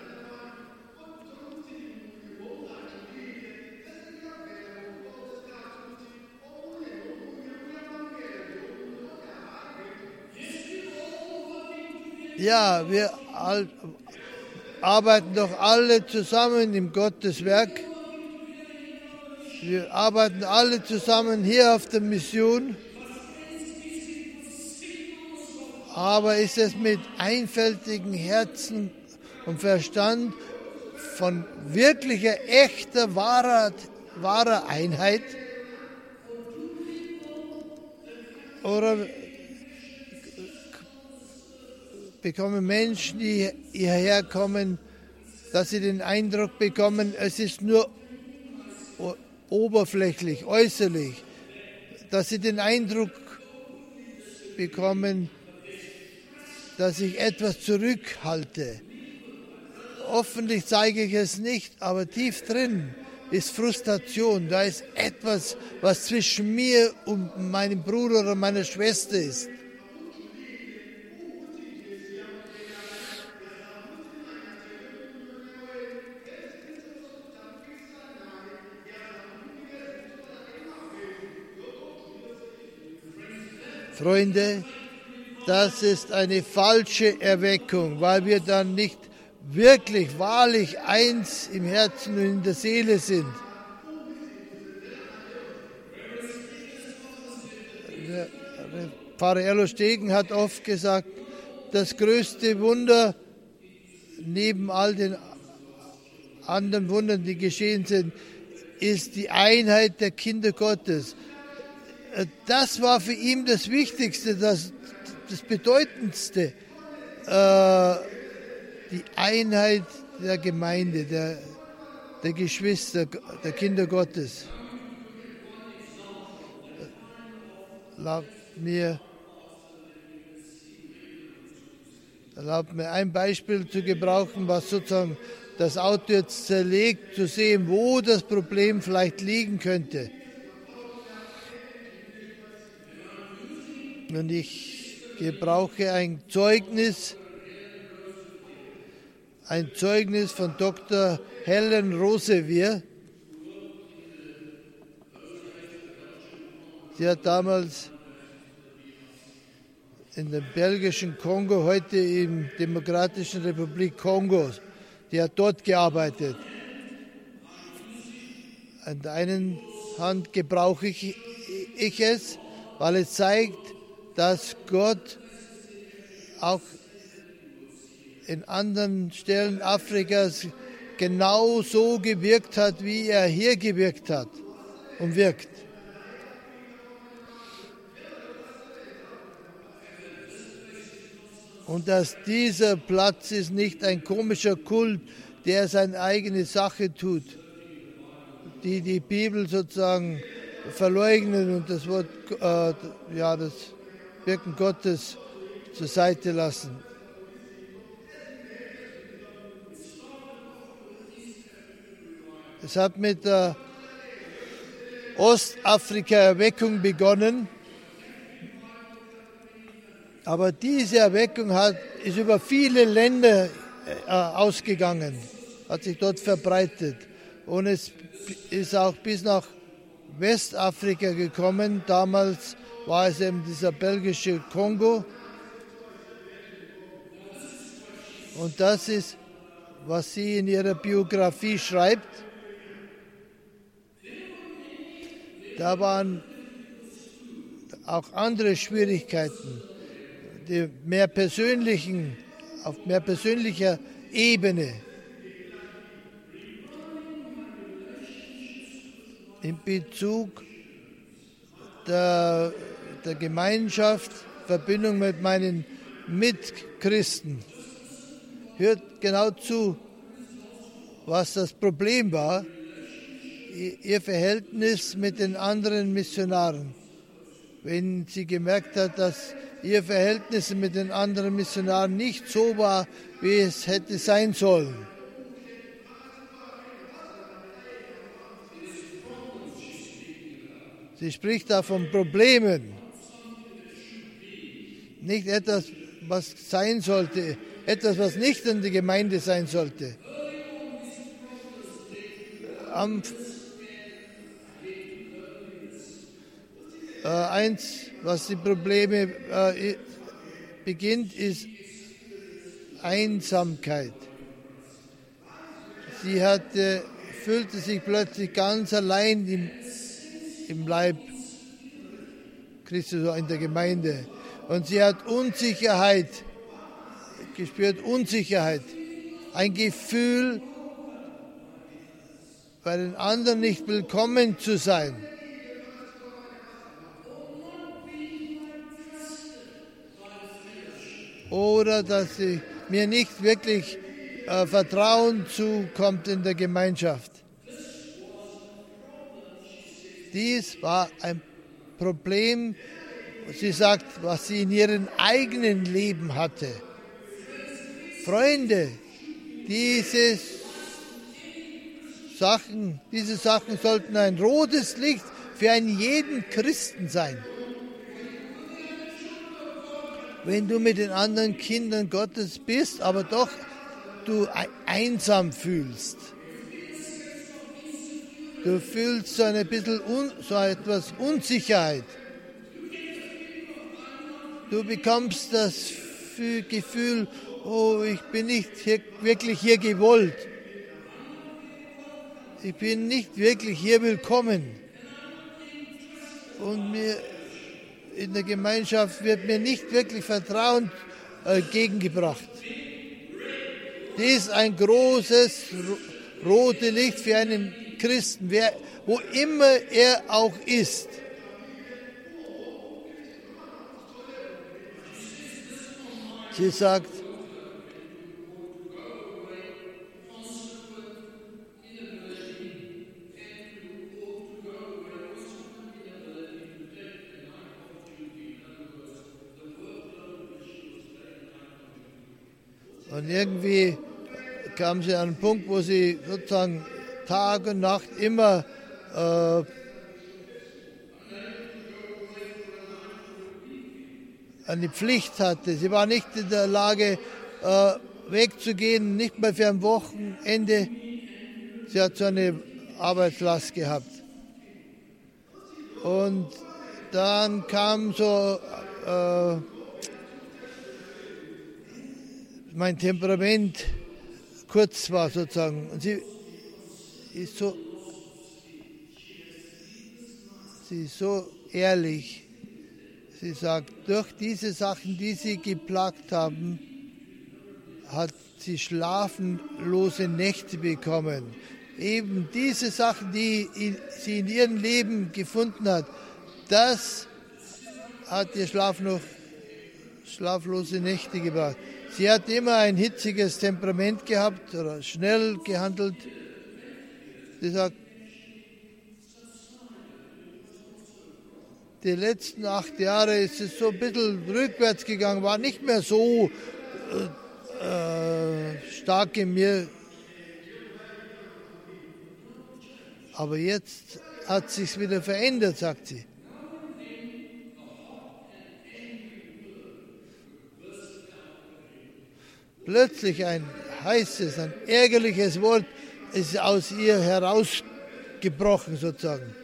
Ja, wir arbeiten doch alle zusammen im Gotteswerk. Wir arbeiten alle zusammen hier auf der Mission. Aber ist es mit einfältigen Herzen und Verstand von wirklicher, echter, wahrer, wahrer Einheit? Oder bekommen Menschen, die hierher kommen, dass sie den Eindruck bekommen, es ist nur oberflächlich, äußerlich, dass sie den Eindruck bekommen, dass ich etwas zurückhalte. Hoffentlich zeige ich es nicht, aber tief drin ist Frustration. Da ist etwas, was zwischen mir und meinem Bruder oder meiner Schwester ist. Freunde, das ist eine falsche Erweckung, weil wir dann nicht wirklich, wahrlich eins im Herzen und in der Seele sind. Der Pfarrer Erlostegen hat oft gesagt, das größte Wunder neben all den anderen Wundern, die geschehen sind, ist die Einheit der Kinder Gottes. Das war für ihn das Wichtigste, das, das Bedeutendste, äh, die Einheit der Gemeinde, der, der Geschwister, der Kinder Gottes. Erlaubt mir, erlaubt mir ein Beispiel zu gebrauchen, was sozusagen das Auto jetzt zerlegt, zu sehen, wo das Problem vielleicht liegen könnte. Und ich gebrauche ein Zeugnis, ein Zeugnis von Doktor Helen Rosevier. Sie hat damals in der belgischen Kongo, heute in der Demokratischen Republik Kongo, die hat dort gearbeitet. An der einen Hand gebrauche ich, ich es, weil es zeigt, dass Gott auch in anderen Stellen Afrikas genau so gewirkt hat, wie er hier gewirkt hat und wirkt. Und dass dieser Platz ist nicht ein komischer Kult, der seine eigene Sache tut, die die Bibel sozusagen verleugnen und das Wort, äh, ja, das Wirken Gottes zur Seite lassen. Es hat mit der Ostafrika-Erweckung begonnen, aber diese Erweckung hat, ist über viele Länder äh, ausgegangen, hat sich dort verbreitet und es ist auch bis nach Westafrika gekommen. Damals war es eben dieser belgische Kongo. Und das ist, was sie in ihrer Biografie schreibt. Da waren auch andere Schwierigkeiten, die mehr persönlichen, auf mehr persönlicher Ebene. In Bezug der, der Gemeinschaft, Verbindung mit meinen Mitchristen. Hört genau zu, was das Problem war, ihr Verhältnis mit den anderen Missionaren. Wenn sie gemerkt hat, dass ihr Verhältnis mit den anderen Missionaren nicht so war, wie es hätte sein sollen. Sie spricht da von Problemen, nicht etwas, was sein sollte, etwas, was nicht in der Gemeinde sein sollte. Am, äh, eins, was die Probleme äh, beginnt, ist Einsamkeit. Sie hatte, fühlte sich plötzlich ganz allein im im Leib Christus, in der Gemeinde. Und sie hat Unsicherheit gespürt, Unsicherheit, ein Gefühl, bei den anderen nicht willkommen zu sein. Oder dass sie mir nicht wirklich äh, Vertrauen zukommt in der Gemeinschaft. Dies war ein Problem, sie sagt, was sie in ihrem eigenen Leben hatte. Freunde, diese Sachen, diese Sachen sollten ein rotes Licht für einen jeden Christen sein. Wenn du mit den anderen Kindern Gottes bist, aber doch du einsam fühlst. Du fühlst so ein bisschen un, so etwas Unsicherheit. Du bekommst das Gefühl, oh, ich bin nicht hier, wirklich hier gewollt. Ich bin nicht wirklich hier willkommen. Und mir in der Gemeinschaft wird mir nicht wirklich Vertrauen äh, entgegengebracht. Dies ist ein großes rotes Licht für einen Christen, wer, wo immer er auch ist. Sie sagt, und irgendwie kam sie an einen Punkt, wo sie sozusagen Tag und Nacht immer äh, eine Pflicht hatte. Sie war nicht in der Lage, äh, wegzugehen, nicht mal für ein Wochenende. Sie hat so eine Arbeitslast gehabt. Und dann kam so äh, mein Temperament kurz war sozusagen. Und sie ist so, sie ist so ehrlich Sie sagt, durch diese Sachen, die sie geplagt haben, hat sie schlaflose Nächte bekommen. Eben diese Sachen, die sie in ihrem Leben gefunden hat, das hat ihr Schlaf noch, schlaflose Nächte gebracht. Sie hat immer ein hitziges Temperament gehabt oder schnell gehandelt. Sie sagt, die letzten acht Jahre ist es so ein bisschen rückwärts gegangen, war nicht mehr so äh, stark in mir. Aber jetzt hat es sich wieder verändert, sagt sie. Plötzlich ein heißes, ein ärgerliches Wort ist aus ihr herausgebrochen sozusagen.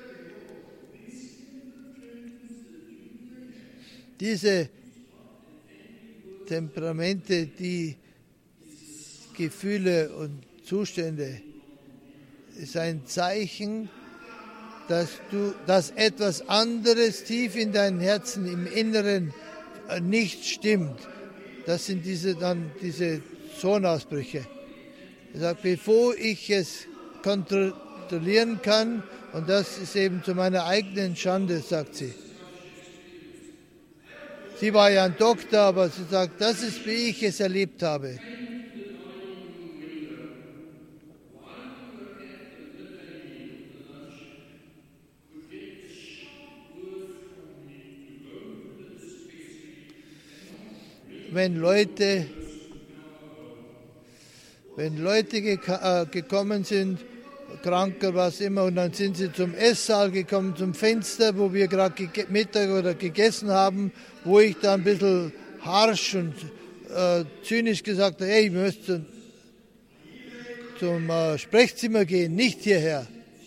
Diese Temperamente, die Gefühle und Zustände, ist ein Zeichen, dass du, dass etwas anderes tief in deinem Herzen, im Inneren nicht stimmt. Das sind diese, dann diese Zornausbrüche. Er sagt, bevor ich es kontrollieren kann, und das ist eben zu meiner eigenen Schande, sagt sie. Sie war ja ein Doktor, aber sie sagt, das ist, wie ich es erlebt habe. Wenn Leute, wenn Leute geka- äh, gekommen sind, kranker, was immer, und dann sind sie zum Esssaal gekommen, zum Fenster, wo wir gerade ge- Mittag oder gegessen haben, wo ich da ein bisschen harsch und äh, zynisch gesagt habe, hey, ich müsste zum äh, Sprechzimmer gehen, nicht hierher.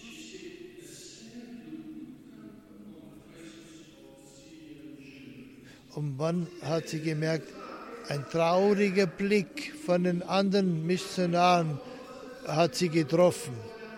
Und wann hat sie gemerkt, ein trauriger Blick von den anderen Missionaren hat sie getroffen.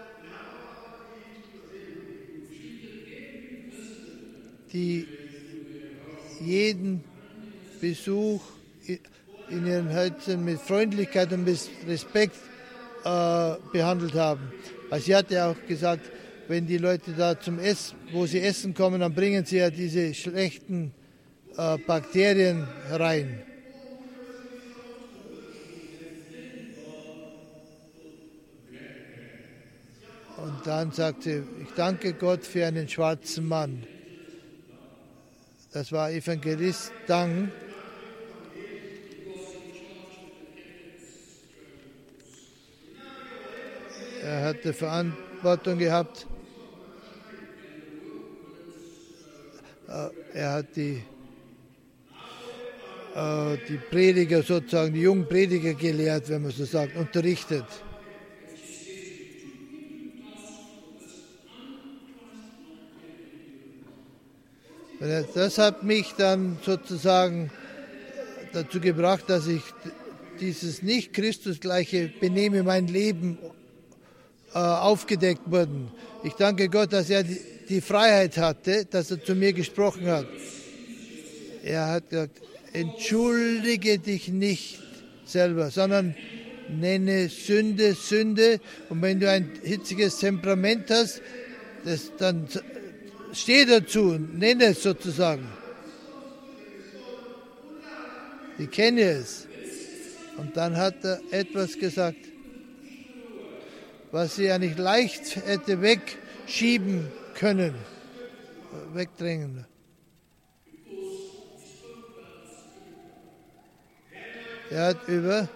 Die jeden Besuch in ihren Häusern mit Freundlichkeit und mit Respekt äh, behandelt haben. Weil sie hat ja auch gesagt, wenn die Leute da zum Essen, wo sie essen kommen, dann bringen sie ja diese schlechten äh, Bakterien rein. Und dann sagt sie, ich danke Gott für einen schwarzen Mann. Das war Evangelist Dang. Er hatte Verantwortung gehabt. Er hat die, die Prediger sozusagen, die jungen Prediger gelehrt, wenn man so sagt, unterrichtet. Das hat mich dann sozusagen dazu gebracht, dass ich dieses nicht Christusgleiche Benehmen in meinem Leben äh, aufgedeckt wurde. Ich danke Gott, dass er die, die Freiheit hatte, dass er zu mir gesprochen hat. Er hat gesagt, entschuldige dich nicht selber, sondern nenne Sünde Sünde. Und wenn du ein hitziges Temperament hast, das dann steh dazu, nenne es sozusagen. Ich kenne es. Und dann hat er etwas gesagt, was sie eigentlich leicht hätte wegschieben können, wegdrängen. Er hat über,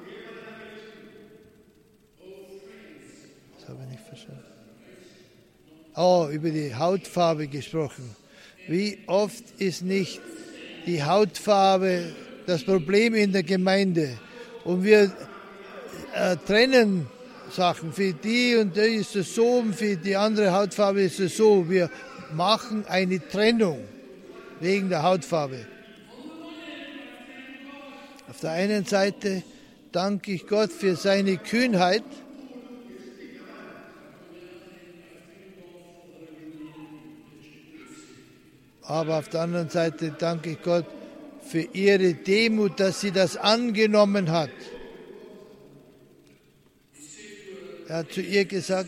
das habe ich nicht verstanden. Oh, über die Hautfarbe gesprochen. Wie oft ist nicht die Hautfarbe das Problem in der Gemeinde? Und wir äh, trennen Sachen. Für die und die ist es so, und für die andere Hautfarbe ist es so. Wir machen eine Trennung wegen der Hautfarbe. Auf der einen Seite danke ich Gott für seine Kühnheit. Aber auf der anderen Seite danke ich Gott für ihre Demut, dass sie das angenommen hat. Er hat zu ihr gesagt,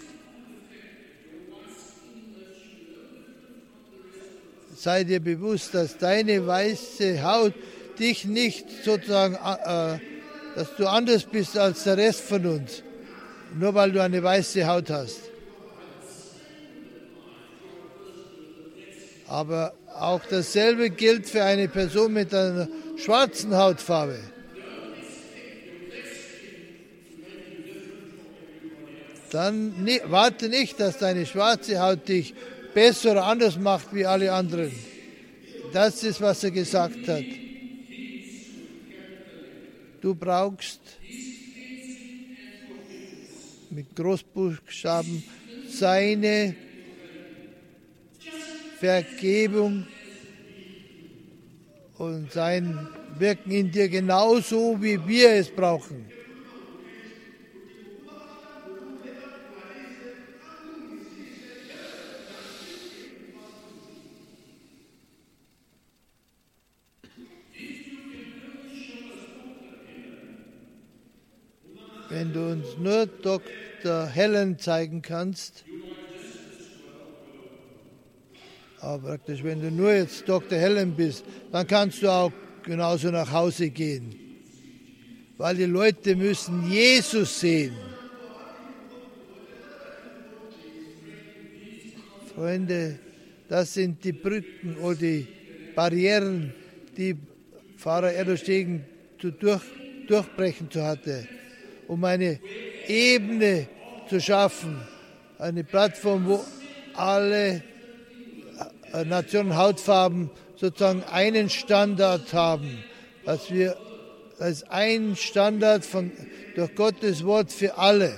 sei dir bewusst, dass deine weiße Haut dich nicht sozusagen, äh, dass du anders bist als der Rest von uns, nur weil du eine weiße Haut hast. Aber auch dasselbe gilt für eine Person mit einer schwarzen Hautfarbe. Dann ne, warte nicht, dass deine schwarze Haut dich besser oder anders macht wie alle anderen. Das ist, was er gesagt hat. Du brauchst mit Großbuchstaben seine Vergebung und sein Wirken in dir genauso, wie wir es brauchen. Wenn du uns nur Doktor Helen zeigen kannst, aber praktisch, wenn du nur jetzt Doktor Helen bist, dann kannst du auch genauso nach Hause gehen. Weil die Leute müssen Jesus sehen. Freunde, das sind die Brücken oder die Barrieren, die Pfarrer Erlostegen durch, durchbrechen zu hatte, um eine Ebene zu schaffen, eine Plattform, wo alle Nationen, Hautfarben sozusagen einen Standard haben, dass wir als ein Standard von, durch Gottes Wort für alle.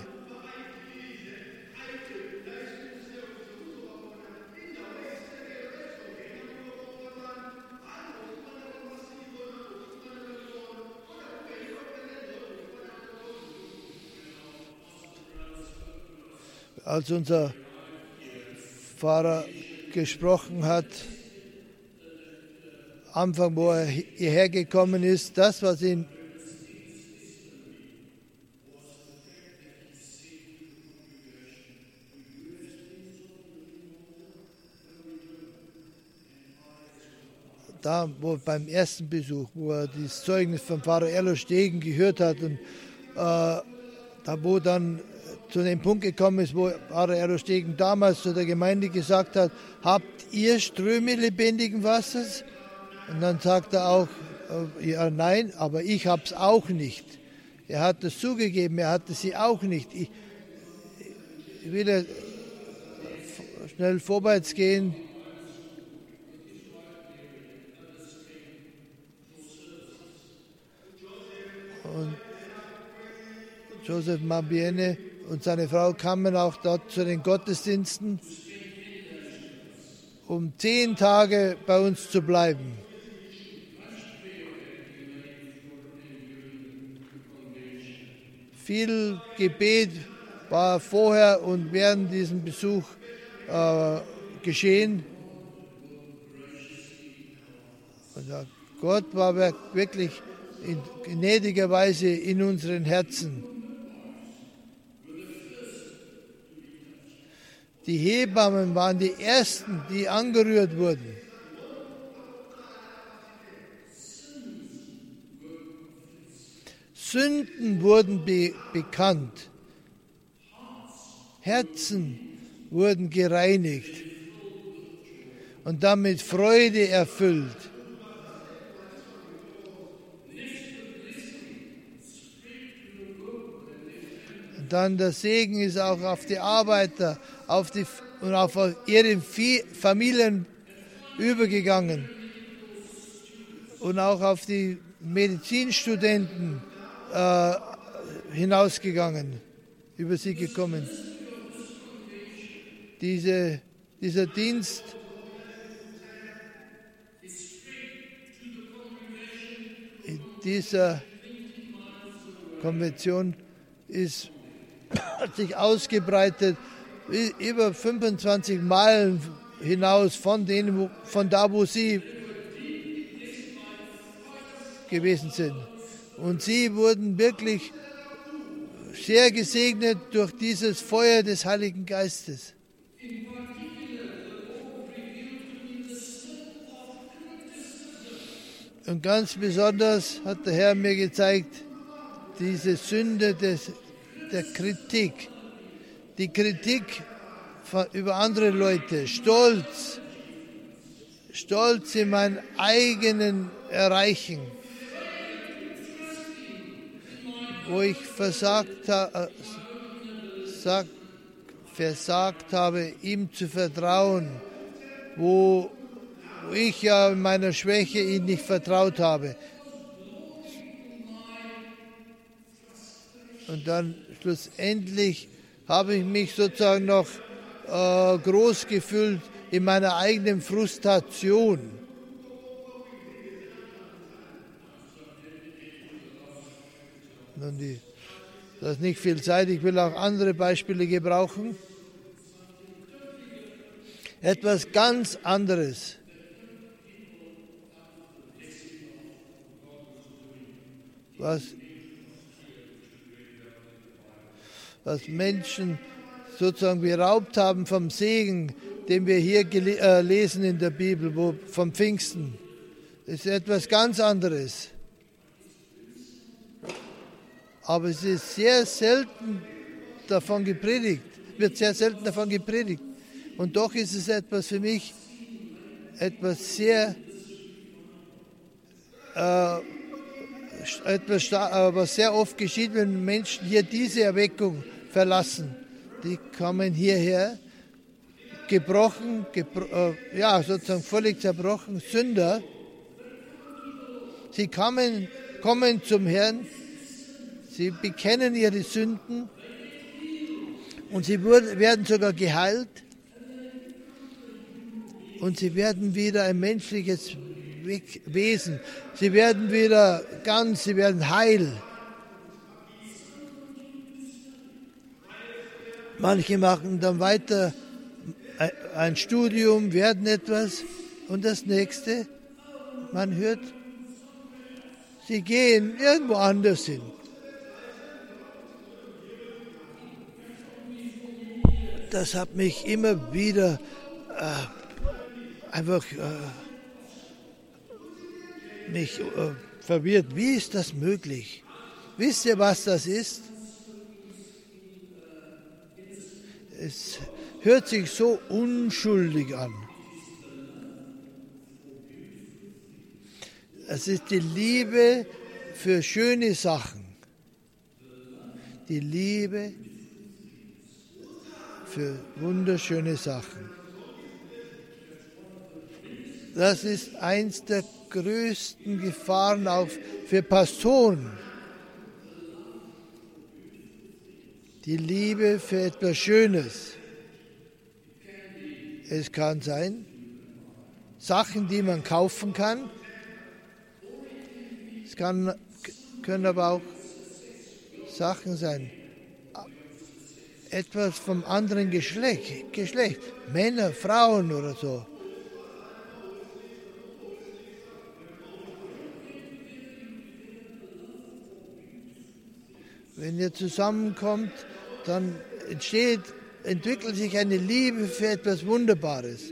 Als unser Pfarrer gesprochen hat, Anfang, wo er hierher gekommen ist, das, was ihn da, wo beim ersten Besuch, wo er das Zeugnis vom Pfarrer Erlostegen gehört hat und äh, da, wo dann zu dem Punkt gekommen ist, wo Pfarrer Erlostegen damals zu der Gemeinde gesagt hat, habt ihr Ströme lebendigen Wassers? Und dann sagt er auch, ja, nein, aber ich habe es auch nicht. Er hat es zugegeben, er hatte sie auch nicht. Ich, ich will schnell vorwärts gehen. Und Joseph Mabiene und seine Frau kamen auch dort zu den Gottesdiensten, um zehn Tage bei uns zu bleiben. Viel Gebet war vorher und während diesem Besuch äh, geschehen. Und Gott war wirklich in gnädiger Weise in unseren Herzen. Die Hebammen waren die Ersten, die angerührt wurden. Sünden wurden be- bekannt. Herzen wurden gereinigt und damit Freude erfüllt. Und dann der Segen ist auch auf die Arbeiter auf die, und auf ihre Familien übergegangen und auch auf die Medizinstudenten äh, hinausgegangen, über sie gekommen. Diese, dieser Dienst in dieser Konvention ist, hat sich ausgebreitet über fünfundzwanzig Meilen hinaus von, denen, von da, wo sie gewesen sind. Und sie wurden wirklich sehr gesegnet durch dieses Feuer des Heiligen Geistes. Und ganz besonders hat der Herr mir gezeigt, diese Sünde des, der Kritik. Die Kritik von, über andere Leute, Stolz, Stolz in meinem eigenen Erreichen, wo ich versagt, ha, sag, versagt habe, ihm zu vertrauen, wo, wo ich ja in meiner Schwäche ihm nicht vertraut habe. Und dann schlussendlich habe ich mich sozusagen noch äh, groß gefühlt in meiner eigenen Frustration. Nun, die, das ist nicht viel Zeit, ich will auch andere Beispiele gebrauchen. Etwas ganz anderes. Was, was Menschen sozusagen beraubt haben vom Segen, den wir hier gele- äh, lesen in der Bibel, wo, vom Pfingsten. Das ist etwas ganz anderes. Aber es ist sehr selten davon gepredigt, wird sehr selten davon gepredigt. Und doch ist es etwas für mich, etwas sehr, äh, etwas, was sehr oft geschieht, wenn Menschen hier diese Erweckung verlassen. Die kommen hierher, gebrochen, gebro- äh, ja, sozusagen völlig zerbrochen, Sünder. Sie kommen, kommen zum Herrn, sie bekennen ihre Sünden und sie werden sogar geheilt und sie werden wieder ein menschliches Wesen. Sie werden wieder ganz, sie werden heil. Manche machen dann weiter ein Studium, werden etwas und das nächste, man hört, sie gehen irgendwo anders hin. Das hat mich immer wieder äh, einfach äh, mich äh, verwirrt. Wie ist das möglich? Wisst ihr, was das ist? Es hört sich so unschuldig an. Es ist die Liebe für schöne Sachen. Die Liebe für wunderschöne Sachen. Das ist eins der größten Gefahren auch für Pastoren. Die Liebe für etwas Schönes. Es kann sein, Sachen, die man kaufen kann. Es kann, können aber auch Sachen sein, etwas vom anderen Geschlecht, Geschlecht, Männer, Frauen oder so. Wenn ihr zusammenkommt, dann entsteht, entwickelt sich eine Liebe für etwas Wunderbares.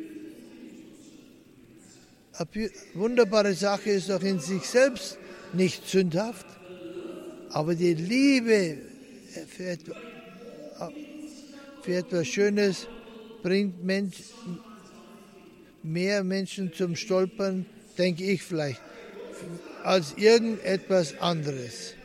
Eine wunderbare Sache ist auch in sich selbst nicht sündhaft, aber die Liebe für etwas, für etwas Schönes bringt Mensch, mehr Menschen zum Stolpern, denke ich vielleicht, als irgendetwas anderes.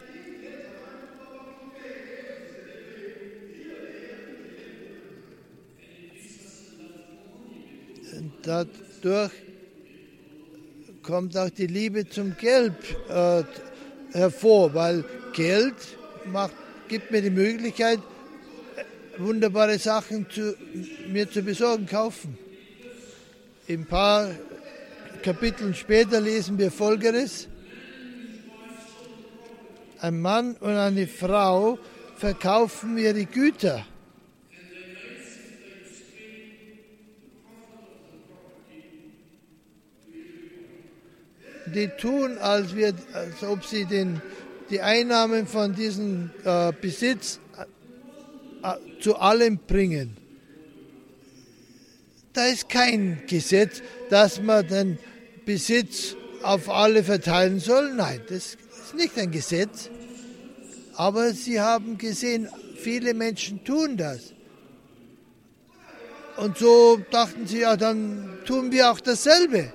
Und dadurch kommt auch die Liebe zum Geld äh, hervor, weil Geld macht, gibt mir die Möglichkeit, wunderbare Sachen zu, mir zu besorgen, kaufen. Ein paar Kapiteln später lesen wir Folgendes. Ein Mann und eine Frau verkaufen ihre Güter. Die tun, als, wir, als ob sie den, die Einnahmen von diesem äh, Besitz äh, zu allem bringen. Da ist kein Gesetz, dass man den Besitz auf alle verteilen soll. Nein, das ist nicht ein Gesetz. Aber sie haben gesehen, viele Menschen tun das. Und so dachten sie, ja, dann tun wir auch dasselbe.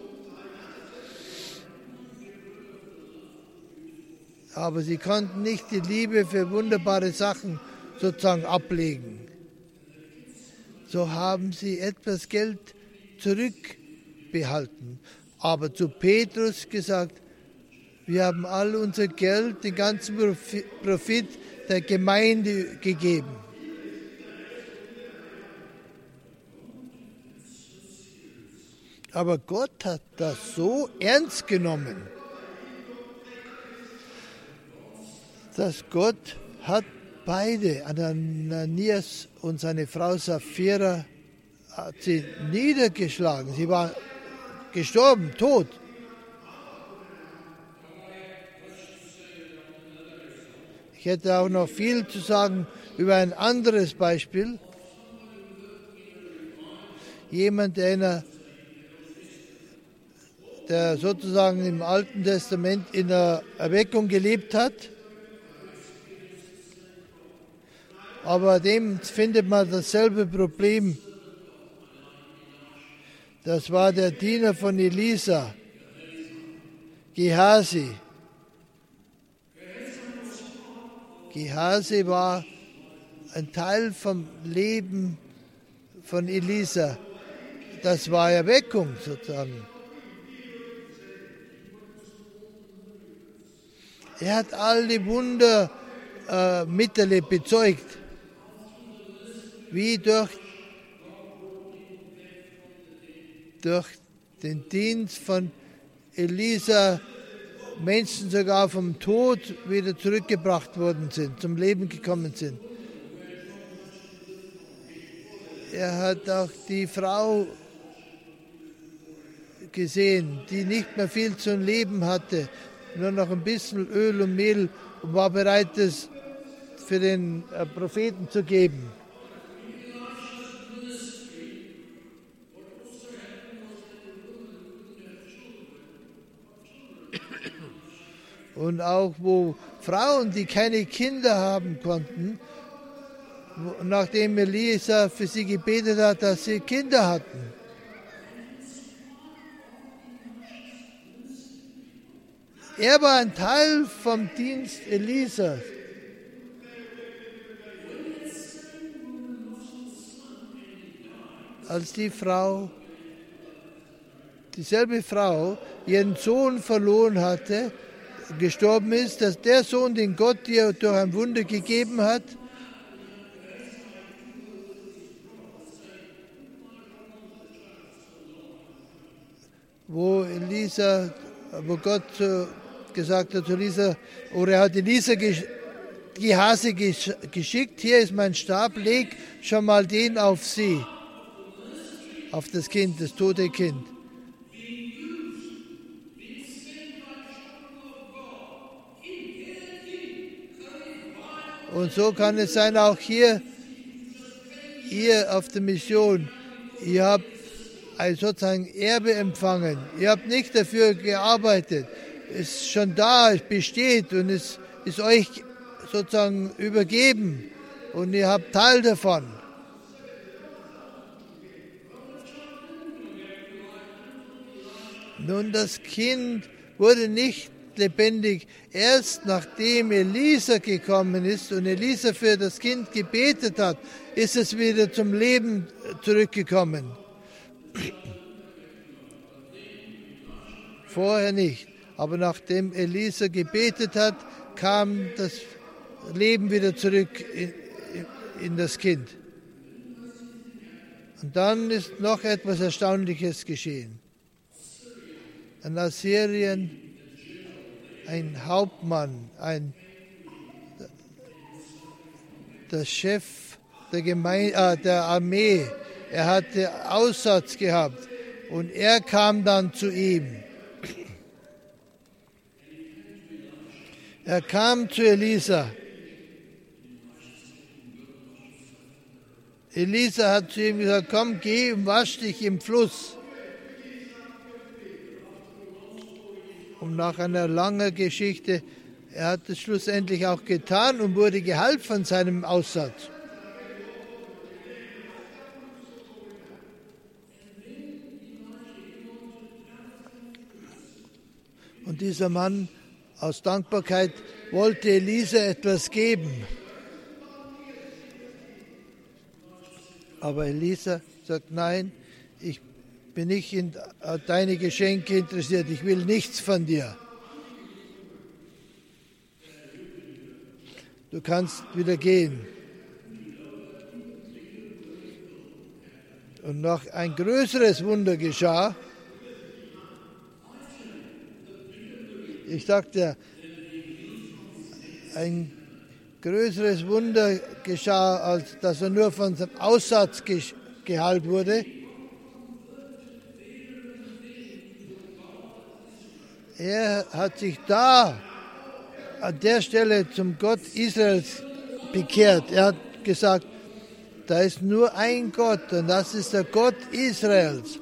Aber sie konnten nicht die Liebe für wunderbare Sachen sozusagen ablegen. So haben sie etwas Geld zurückbehalten. Aber zu Petrus gesagt, wir haben all unser Geld, den ganzen Profit der Gemeinde gegeben. Aber Gott hat das so ernst genommen, dass Gott hat beide, Ananias und seine Frau Sapphira, hat sie niedergeschlagen. Sie war gestorben, tot. Ich hätte auch noch viel zu sagen über ein anderes Beispiel. Jemand, der, einer, der sozusagen im Alten Testament in der Erweckung gelebt hat, aber dem findet man dasselbe Problem. Das war der Diener von Elisa, Gehasi. Gehasi war ein Teil vom Leben von Elisa. Das war Erweckung sozusagen. Er hat all die Wundermittel äh, bezeugt, wie durch, durch den Dienst von Elisa Menschen sogar vom Tod wieder zurückgebracht worden sind, zum Leben gekommen sind. Er hat auch die Frau gesehen, die nicht mehr viel zum Leben hatte, nur noch ein bisschen Öl und Mehl und war bereit, das für den Propheten zu geben. Und auch wo Frauen, die keine Kinder haben konnten, nachdem Elisa für sie gebetet hat, dass sie Kinder hatten. Er war ein Teil vom Dienst Elisas. Als die Frau, dieselbe Frau, ihren Sohn verloren hatte, gestorben ist, dass der Sohn, den Gott ihr durch ein Wunder gegeben hat, wo Elisa, wo Gott gesagt hat zu Elisa, oder er hat Elisa Gehasi geschickt, hier ist mein Stab, leg schon mal den auf sie, auf das Kind, das tote Kind. Und so kann es sein, auch hier, ihr auf der Mission, ihr habt ein sozusagen Erbe empfangen. Ihr habt nicht dafür gearbeitet. Es ist schon da, es besteht und es ist euch sozusagen übergeben und ihr habt Teil davon. Nun, das Kind wurde nicht lebendig. Erst nachdem Elisa gekommen ist und Elisa für das Kind gebetet hat, ist es wieder zum Leben zurückgekommen. Vorher nicht. Aber nachdem Elisa gebetet hat, kam das Leben wieder zurück in, in das Kind. Und dann ist noch etwas Erstaunliches geschehen. In Assyrien ein Hauptmann, ein, der Chef der, Gemeinde, äh, der Armee, er hatte Aussatz gehabt und er kam dann zu ihm Er kam zu Elisa. Elisa hat zu ihm gesagt, komm, geh und wasch dich im Fluss. Und nach einer langen Geschichte, er hat es schlussendlich auch getan und wurde geheilt von seinem Aussatz. Und dieser Mann aus Dankbarkeit wollte Elisa etwas geben. Aber Elisa sagt, nein, ich bin nicht in deine Geschenke interessiert, ich will nichts von dir. Du kannst wieder gehen. Und noch ein größeres Wunder geschah. Ich sagte, ein größeres Wunder geschah, als dass er nur von seinem Aussatz ge- geheilt wurde. Er hat sich da an der Stelle zum Gott Israels bekehrt. Er hat gesagt, da ist nur ein Gott und das ist der Gott Israels.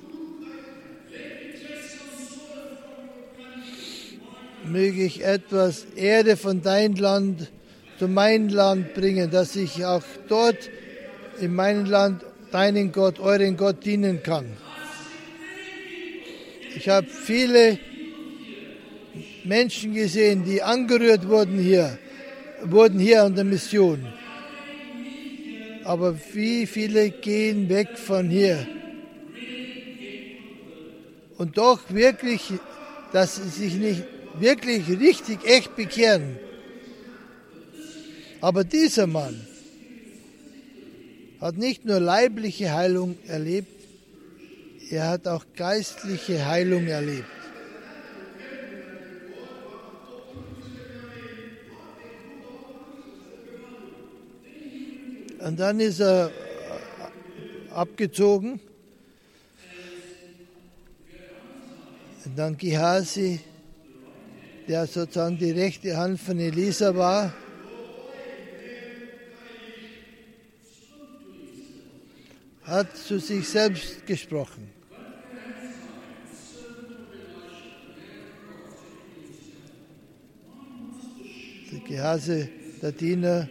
Möge ich etwas Erde von dein Land zu mein Land bringen, dass ich auch dort in meinem Land deinen Gott, euren Gott dienen kann. Ich habe viele Menschen gesehen, die angerührt wurden hier, wurden hier an der Mission. Aber wie viele gehen weg von hier? Und doch wirklich, dass sie sich nicht wirklich richtig, echt bekehren. Aber dieser Mann hat nicht nur leibliche Heilung erlebt, er hat auch geistliche Heilung erlebt. Und dann ist er abgezogen. Und dann Gehasi, der sozusagen die rechte Hand von Elisa war, hat zu sich selbst gesprochen. Der Gehasi, der Diener,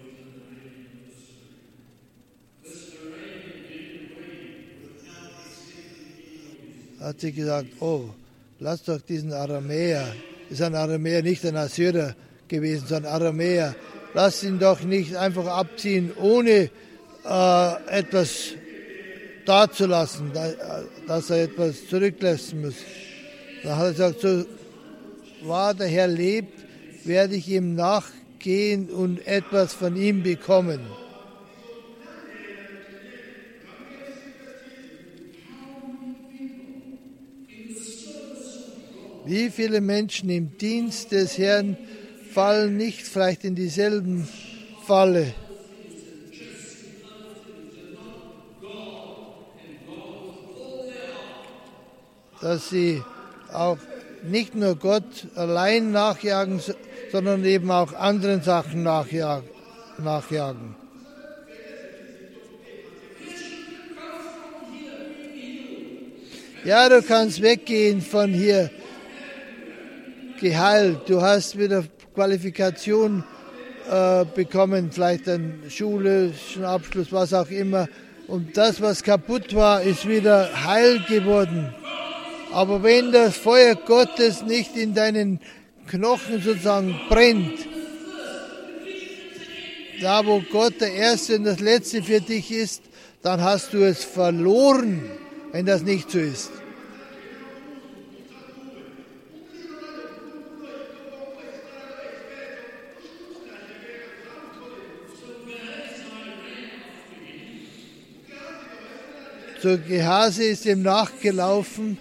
hat sich gesagt, oh, lass doch diesen Aramäer, ist ein Aramäer, nicht ein Assyrer gewesen, sondern Aramäer, lass ihn doch nicht einfach abziehen, ohne äh, etwas dazulassen, da, dass er etwas zurücklassen muss. Dann hat er gesagt, so wahr der Herr lebt, werde ich ihm nachgehen und etwas von ihm bekommen. Wie viele Menschen im Dienst des Herrn fallen nicht vielleicht in dieselben Falle? Dass sie auch nicht nur Gott allein nachjagen, sondern eben auch anderen Sachen nachjagen. Ja, du kannst weggehen von hier, geheilt. Du hast wieder Qualifikation äh, bekommen, vielleicht einen schulischen Abschluss, was auch immer. Und das, was kaputt war, ist wieder heil geworden. Aber wenn das Feuer Gottes nicht in deinen Knochen sozusagen brennt, da wo Gott der Erste und das Letzte für dich ist, dann hast du es verloren, wenn das nicht so ist. So Gehasi ist ihm nachgelaufen.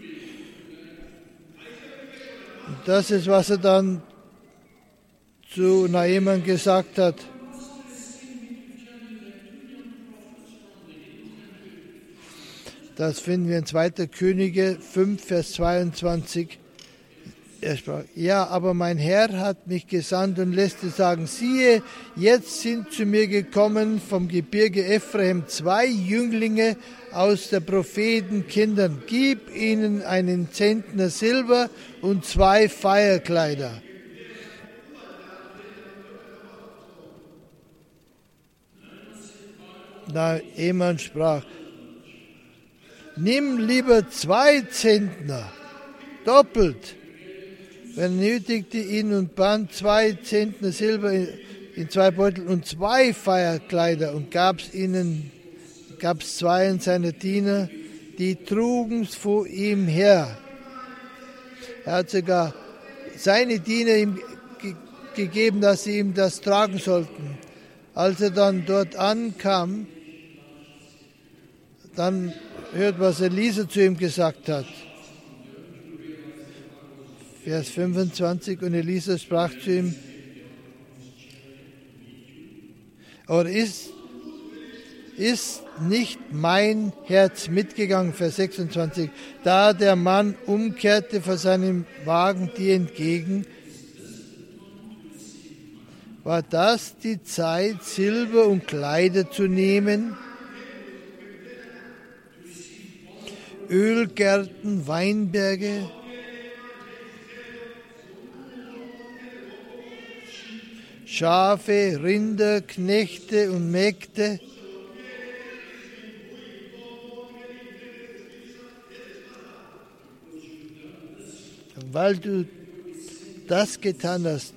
Und das ist, was er dann zu Naaman gesagt hat. Das finden wir in zweiter Könige fünf, Vers zweiundzwanzig. Er sprach, ja, aber mein Herr hat mich gesandt und lässt dir sagen, siehe, jetzt sind zu mir gekommen vom Gebirge Ephraim zwei Jünglinge aus der Prophetenkindern. Gib ihnen einen Zentner Silber und zwei Feierkleider. Naaman sprach, nimm lieber zwei Zentner, doppelt. Er nötigte ihn und band zwei Zentner Silber in zwei Beutel und zwei Feierkleider und gab's ihnen, gab's zweien seiner Diener, die trugen's vor ihm her. Er hat sogar seine Diener ihm ge- gegeben, dass sie ihm das tragen sollten. Als er dann dort ankam, dann hört, was Elisa zu ihm gesagt hat. Vers fünfundzwanzig, und Elisa sprach zu ihm, oder ist, ist nicht mein Herz mitgegangen, Vers sechsundzwanzig, da der Mann umkehrte vor seinem Wagen dir entgegen, war das die Zeit, Silber und Kleider zu nehmen, Ölgärten, Weinberge, Schafe, Rinder, Knechte und Mägde, und weil du das getan hast,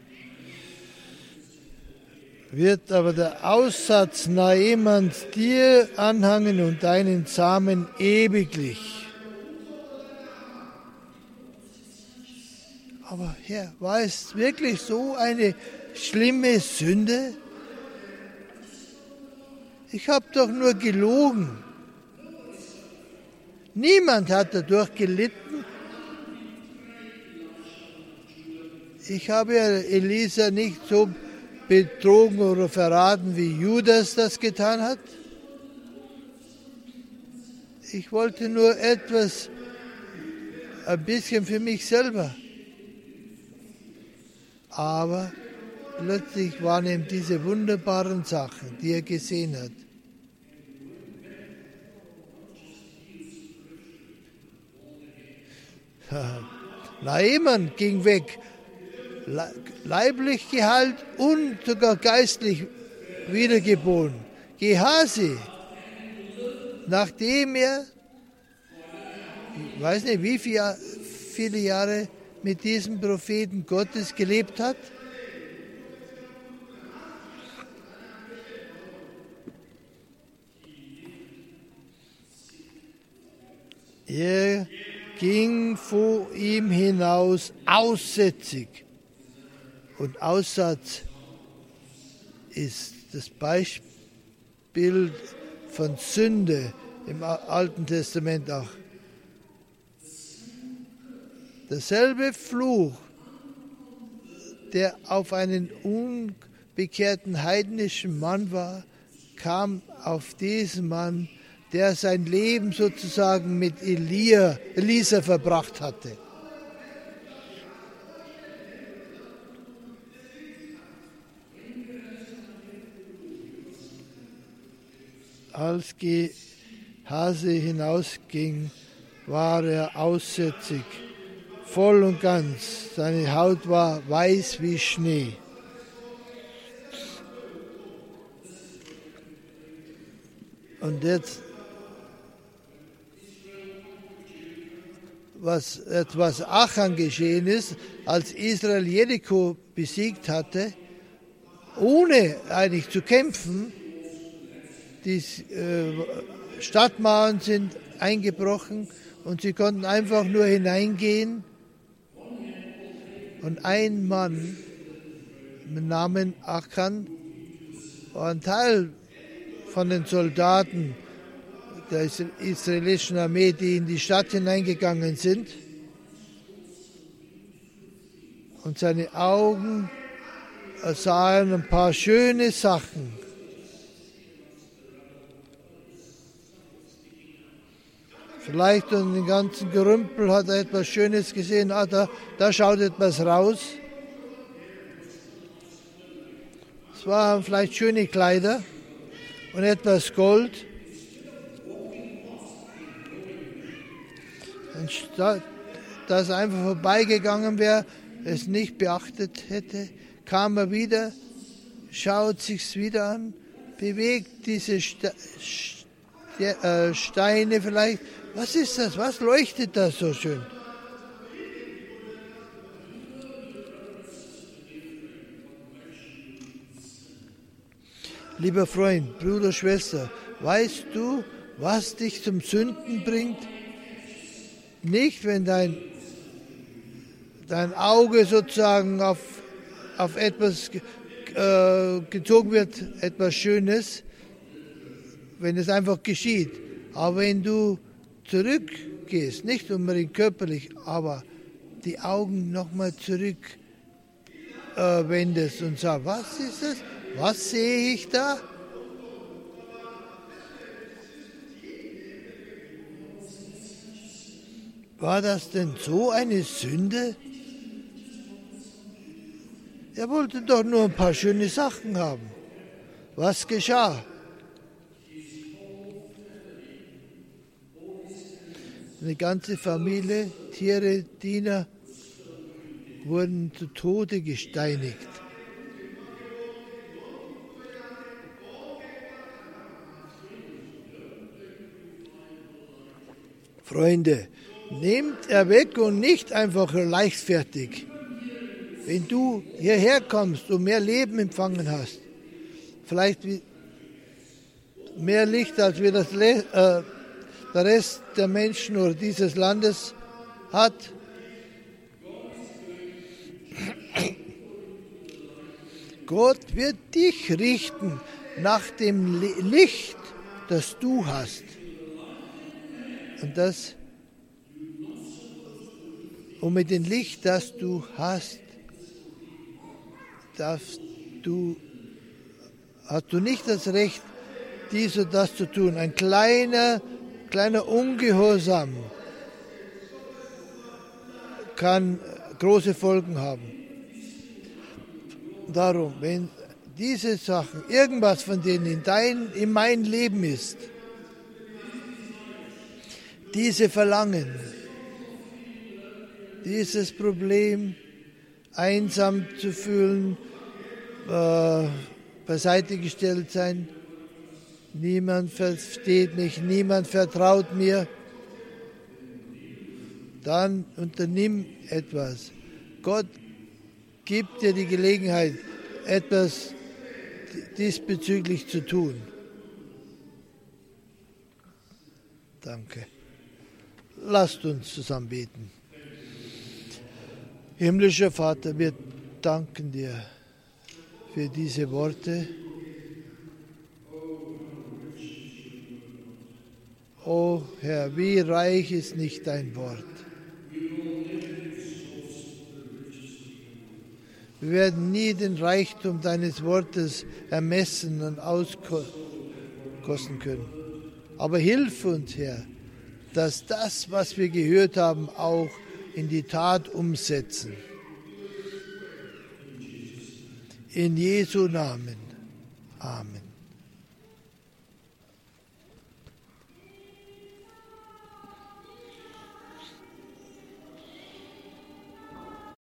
wird aber der Aussatz Naamans dir anhangen und deinen Samen ewiglich. Aber Herr, war es wirklich so eine schlimme Sünde? Ich habe doch nur gelogen. Niemand hat dadurch gelitten. Ich habe ja Elisa nicht so betrogen oder verraten, wie Judas das getan hat. Ich wollte nur etwas, ein bisschen für mich selber. Aber plötzlich waren ihm diese wunderbaren Sachen, die er gesehen hat. Naaman ging weg, leiblich geheilt und sogar geistlich wiedergeboren. Gehasi, nachdem er, ich weiß nicht wie viele, viele Jahre mit diesem Propheten Gottes gelebt hat, er ging vor ihm hinaus aussätzig. Und Aussatz ist das Beispiel von Sünde im Alten Testament auch. Derselbe Fluch, der auf einen unbekehrten heidnischen Mann war, kam auf diesen Mann, der sein Leben sozusagen mit Elia, Elisa verbracht hatte. Als Gehasi hinausging, war er aussätzig, voll und ganz. Seine Haut war weiß wie Schnee. Und jetzt, was etwas Achan geschehen ist, als Israel Jericho besiegt hatte, ohne eigentlich zu kämpfen, die äh, Stadtmauern sind eingebrochen und sie konnten einfach nur hineingehen. Und ein Mann mit Namen Achan war ein Teil von den Soldaten der israelischen Armee, die in die Stadt hineingegangen sind. Und seine Augen sahen ein paar schöne Sachen. Vielleicht unter den ganzen Gerümpel hat er etwas Schönes gesehen, ah, da, da schaut etwas raus. Es waren vielleicht schöne Kleider und etwas Gold. Anstatt dass er einfach vorbeigegangen wäre, es nicht beachtet hätte, kam er wieder, schaut sich's wieder an, bewegt diese Ste- Ste- Steine vielleicht. Was ist das? Was leuchtet da so schön? Lieber Freund, Bruder, Schwester, weißt du, was dich zum Sünden bringt? Nicht, wenn dein, dein Auge sozusagen auf, auf etwas äh, gezogen wird, etwas Schönes, wenn es einfach geschieht. Aber wenn du zurückgehst, nicht unbedingt körperlich, aber die Augen nochmal zurück äh, wendest und sagst, was ist das? Was sehe ich da? War das denn so eine Sünde? Er wollte doch nur ein paar schöne Sachen haben. Was geschah? Eine ganze Familie, Tiere, Diener wurden zu Tode gesteinigt. Freunde, nehmt er weg und nicht einfach leichtfertig. Wenn du hierher kommst und mehr Leben empfangen hast, vielleicht mehr Licht als wir das Le- äh, der Rest der Menschen oder dieses Landes hat, Gott wird dich richten nach dem Licht, das du hast. Und das, und mit dem Licht, das du hast, darfst du, hast du nicht das Recht, dies und das zu tun. Ein kleiner, kleiner Ungehorsam kann große Folgen haben. Darum, wenn diese Sachen, irgendwas von denen in dein, in mein Leben ist, diese Verlangen, dieses Problem, einsam zu fühlen, äh, beiseite gestellt sein, niemand versteht mich, niemand vertraut mir, dann unternimm etwas. Gott gibt dir die Gelegenheit, etwas diesbezüglich zu tun. Danke. Lasst uns zusammen beten. Himmlischer Vater, wir danken dir für diese Worte. O Herr, wie reich ist nicht dein Wort. Wir werden nie den Reichtum deines Wortes ermessen und auskosten können. Aber hilf uns, Herr, dass das, was wir gehört haben, auch in die Tat umsetzen. In Jesu Namen. Amen.